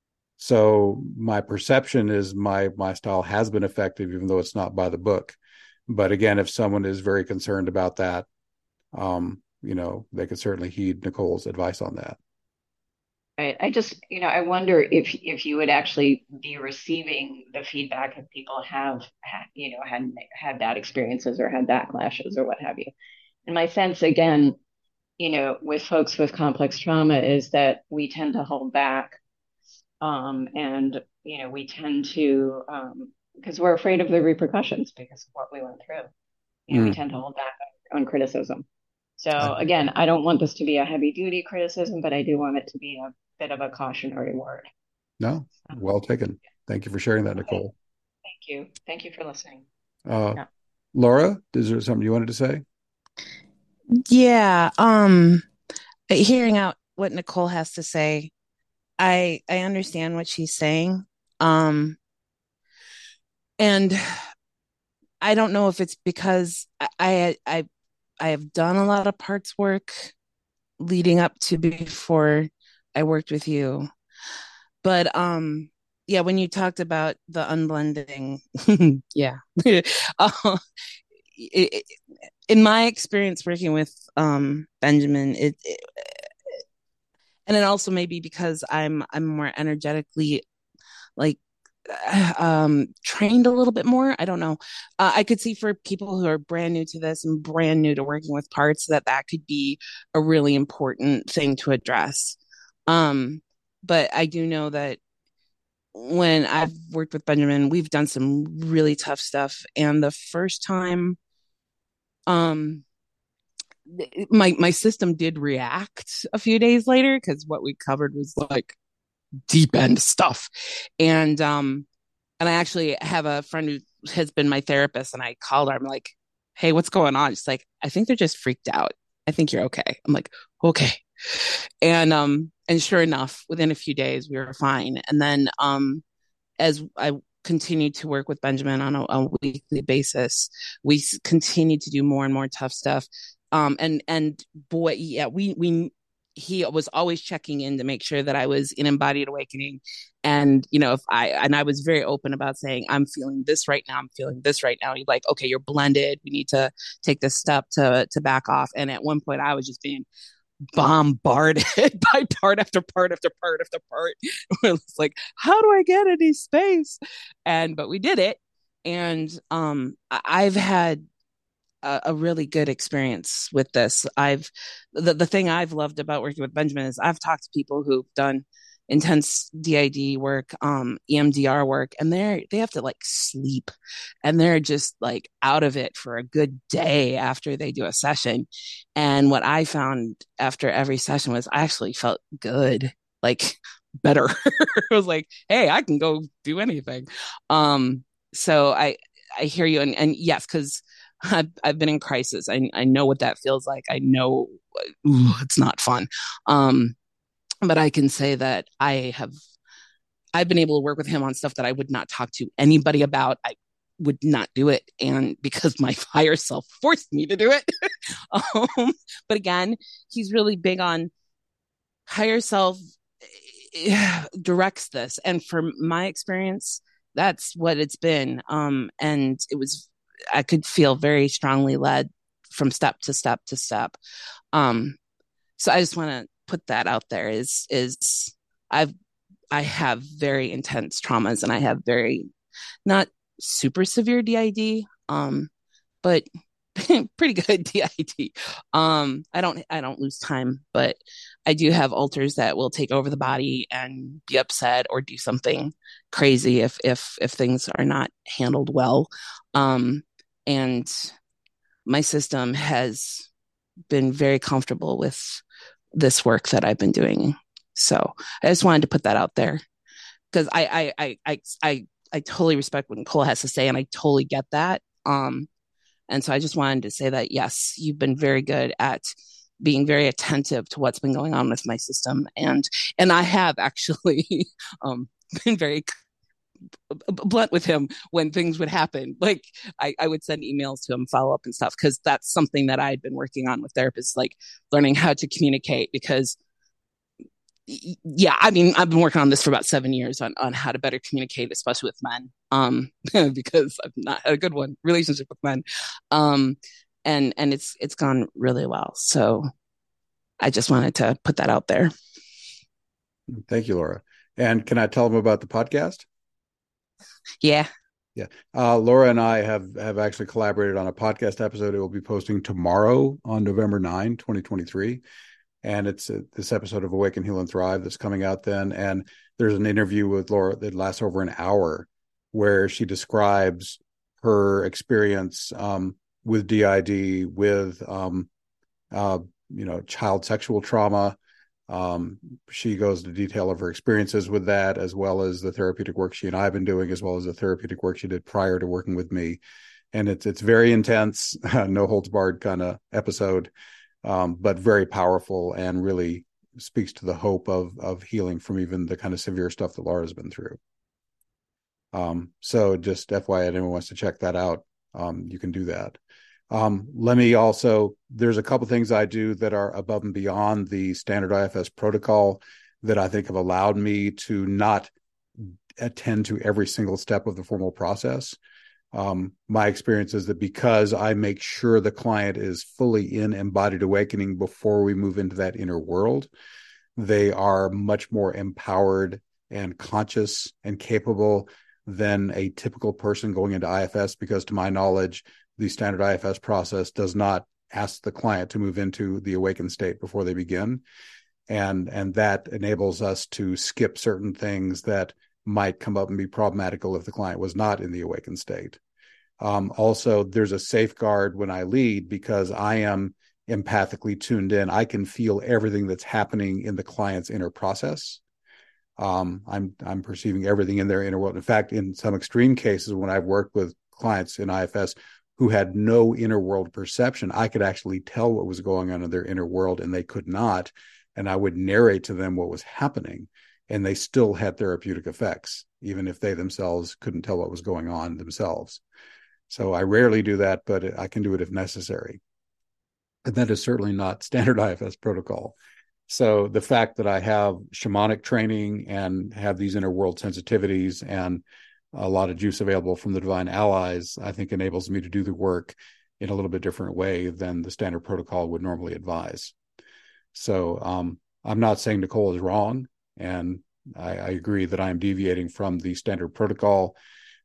so my perception is my my style has been effective, even though it's not by the book. But again, if someone is very concerned about that, um, you know, they could certainly heed Nicole's advice on that. Right. I just, you know, I wonder if if you would actually be receiving the feedback if people have, had, you know, had had bad experiences or had backlashes or what have you. And my sense, again, you know, with folks with complex trauma is that we tend to hold back, um, and you know, we tend to, um, because we're afraid of the repercussions because of what we went through. You know, we Mm. tend to hold back on, on criticism. I, So again, I don't want this to be a heavy duty criticism, but I do want it to be a bit of a cautionary word. no, Um, well taken. Thank you for sharing that, okay, Nicole. thank you. Thank you for listening. Uh, Yeah. Laura, is there something you wanted to say? Yeah, um, hearing out what Nicole has to say, I I understand what she's saying. Um, and I don't know if it's because I I I, I have done a lot of parts work leading up to before I worked with you. But um yeah, when you talked about the unblending, yeah. uh, it, it, in my experience working with um Benjamin, it, it and it also may be because I'm I'm more energetically like um trained a little bit more. I don't know. uh, I could see for people who are brand new to this and brand new to working with parts that that could be a really important thing to address. um but I do know that when I've worked with Benjamin, we've done some really tough stuff, and the first time um my my system did react a few days later because what we covered was like deep end stuff. And um and I actually have a friend who has been my therapist, and I called her. I'm like, "Hey, what's going on?" She's like, "I think they're just freaked out. I think you're okay." I'm like, "Okay." And um and sure enough, within a few days we were fine. And then um as I continued to work with Benjamin on a, a weekly basis, we continued to do more and more tough stuff. Um and and boy, yeah, we we he was always checking in to make sure that I was in embodied awakening. And, you know, if I, and I was very open about saying, I'm feeling this right now. I'm feeling this right now. He's like, okay, you're blended. We need to take this step to, to back off. And at one point I was just being bombarded by part after part after part after part. It's like, how do I get any space? And, but we did it. And um, I've had a, a really good experience with this. I've the, the thing I've loved about working with Benjamin is I've talked to people who've done intense D I D work, um, E M D R work, and they're they have to like sleep, and they're just like out of it for a good day after they do a session. And what I found after every session was I actually felt good, like better. I was like, hey, I can go do anything. Um, so I I hear you, and and yes, because I've I've been in crisis. I I know what that feels like. I know ooh, it's not fun. Um, but I can say that I have I've been able to work with him on stuff that I would not talk to anybody about. I would not do it, and because my higher self forced me to do it. um, but again, he's really big on higher self eh, directs this, and from my experience, that's what it's been. Um, and it was I could feel very strongly led from step to step to step. Um, so I just want to put that out there is is I've I have very intense traumas, and I have very not super severe D I D, um, but pretty good D I D. Um, I don't I don't lose time, but I do have alters that will take over the body and be upset or do something crazy if if if things are not handled well. Um, and my system has been very comfortable with this work that I've been doing. So I just wanted to put that out there because I, I, I, I, I, I totally respect what Nicole has to say, and I totally get that. Um, and so I just wanted to say that, yes, you've been very good at being very attentive to what's been going on with my system. And, and I have actually, um, been very blunt with him when things would happen. Like I, I would send emails to him, follow up and stuff, because that's something that I had been working on with therapists, like learning how to communicate. Because yeah, I mean, I've been working on this for about seven years on, on how to better communicate, especially with men, um, because I've not had a good one relationship with men, um, and and it's it's gone really well. So I just wanted to put that out there. Thank you, Laura. And can I tell them about the podcast? Yeah. Yeah. Uh, Laura and I have, have actually collaborated on a podcast episode. It will be posting tomorrow on November ninth, twenty twenty-three. And it's uh, this episode of Awaken, Heal, and Thrive that's coming out then. And there's an interview with Laura that lasts over an hour where she describes her experience um, with D I D, with, um, uh, you know, child sexual trauma. Um, she goes into detail of her experiences with that, as well as the therapeutic work she and I have been doing, as well as the therapeutic work she did prior to working with me. And it's it's very intense, no holds barred kind of episode, um, but very powerful and really speaks to the hope of of healing from even the kind of severe stuff that Laura's been through. Um, so just F Y I, anyone wants to check that out, um, you can do that. Um, let me also, there's a couple things I do that are above and beyond the standard I F S protocol that I think have allowed me to not attend to every single step of the formal process. Um, my experience is that because I make sure the client is fully in embodied awakening before we move into that inner world, they are much more empowered and conscious and capable than a typical person going into I F S, because to my knowledge, the standard I F S process does not ask the client to move into the awakened state before they begin. And, and that enables us to skip certain things that might come up and be problematical if the client was not in the awakened state. Um, also, there's a safeguard when I lead because I am empathically tuned in. I can feel everything that's happening in the client's inner process. Um, I'm I'm perceiving everything in their inner world. In fact, in some extreme cases, when I've worked with clients in I F S who had no inner world perception, I could actually tell what was going on in their inner world, and they could not. And I would narrate to them what was happening, and they still had therapeutic effects, even if they themselves couldn't tell what was going on themselves. So I rarely do that, but I can do it if necessary. And that is certainly not standard I F S protocol. So the fact that I have shamanic training and have these inner world sensitivities and a lot of juice available from the divine allies, I think enables me to do the work in a little bit different way than the standard protocol would normally advise. So um, I'm not saying Nicole is wrong, and I, I agree that I am deviating from the standard protocol,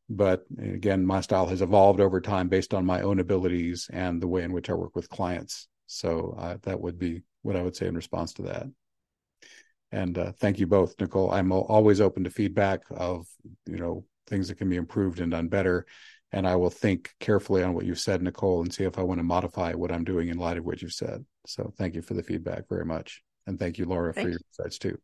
But again, my style has evolved over time based on my own abilities and the way in which I work with clients. So uh, that would be what I would say in response to that. And uh, thank you both, Nicole. I'm always open to feedback of, you know, things that can be improved and done better. And I will think carefully on what you've said, Nicole, and see if I want to modify what I'm doing in light of what you've said. So thank you for the feedback very much. And thank you, Laura, thank for your insights too.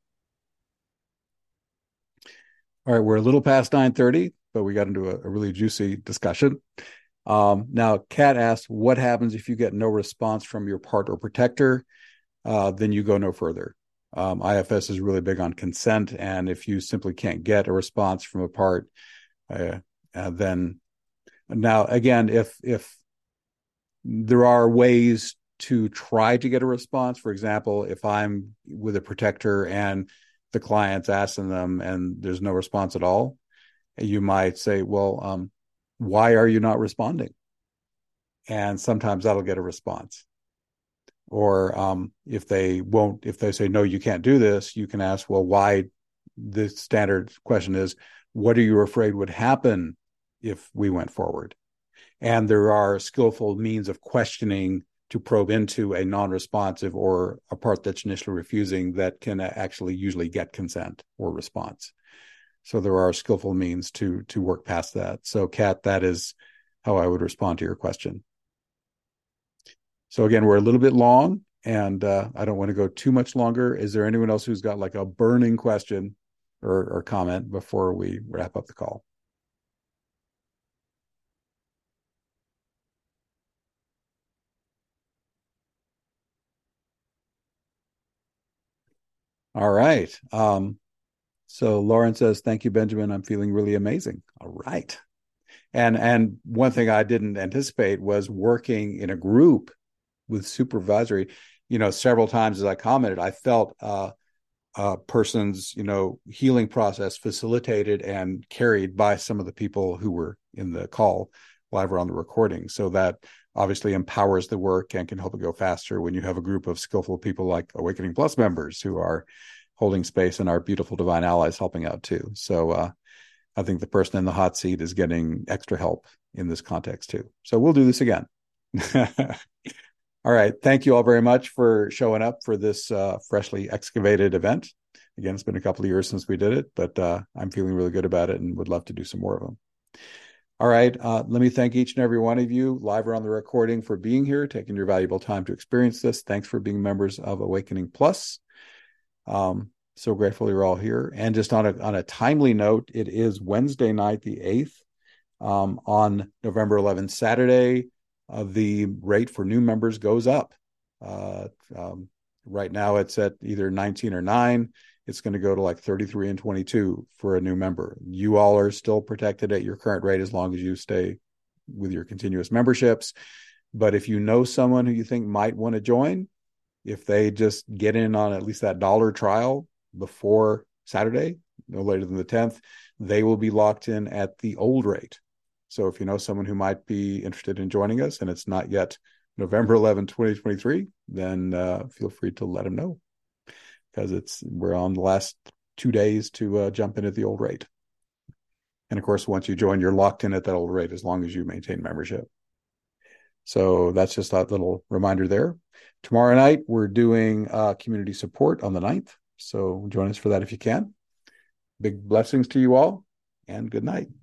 All right, we're a little past nine thirty, but we got into a, a really juicy discussion. Um, now, Kat asked, what happens if you get no response from your part or protector? Uh, then you go no further. Um, I F S is really big on consent, and if you simply can't get a response from a part, uh, uh, then now again, if if there are ways to try to get a response, for example, if I'm with a protector and the client's asking them and there's no response at all, you might say, well, um, why are you not responding? And sometimes that'll get a response. Or um, if they won't, if they say, no, you can't do this, you can ask, well, why? The standard question is, what are you afraid would happen if we went forward? And there are skillful means of questioning to probe into a non-responsive or a part that's initially refusing that can actually usually get consent or response. So there are skillful means to to work past that. So, Kat, that is how I would respond to your question. So again, we're a little bit long, and uh, I don't want to go too much longer. Is there anyone else who's got like a burning question or, or comment before we wrap up the call? All right. Um, so Lauren says, thank you, Benjamin. I'm feeling really amazing. All right. And and one thing I didn't anticipate was working in a group with supervisory. You know, several times as I commented, I felt uh, a person's, you know, healing process facilitated and carried by some of the people who were in the call live or on the recording. So that obviously empowers the work and can help it go faster when you have a group of skillful people like Awakening Plus members who are holding space and our beautiful divine allies helping out too. So uh, I think the person in the hot seat is getting extra help in this context too. So we'll do this again. All right. Thank you all very much for showing up for this uh, freshly excavated event. Again, it's been a couple of years since we did it, but uh, I'm feeling really good about it and would love to do some more of them. All right. Uh, let me thank each and every one of you, live or on the recording, for being here, taking your valuable time to experience this. Thanks for being members of Awakening Plus. Um, so grateful you're all here. And just on a on a timely note, it is Wednesday night, the eighth. Um, on November eleventh, Saturday, uh, the rate for new members goes up. Uh, um, right now, it's at either nineteen or nine. It's going to go to like thirty-three and twenty-two for a new member. You all are still protected at your current rate as long as you stay with your continuous memberships. But if you know someone who you think might want to join, if they just get in on at least that dollar trial before Saturday, no later than the tenth, they will be locked in at the old rate. So if you know someone who might be interested in joining us and it's not yet November eleventh, twenty twenty-three, then uh, feel free to let them know, because it's we're on the last two days to uh, jump in at the old rate. And of course, once you join, you're locked in at that old rate as long as you maintain membership. So that's just that little reminder there. Tomorrow night, we're doing uh, community support on the ninth. So join us for that if you can. Big blessings to you all, and good night.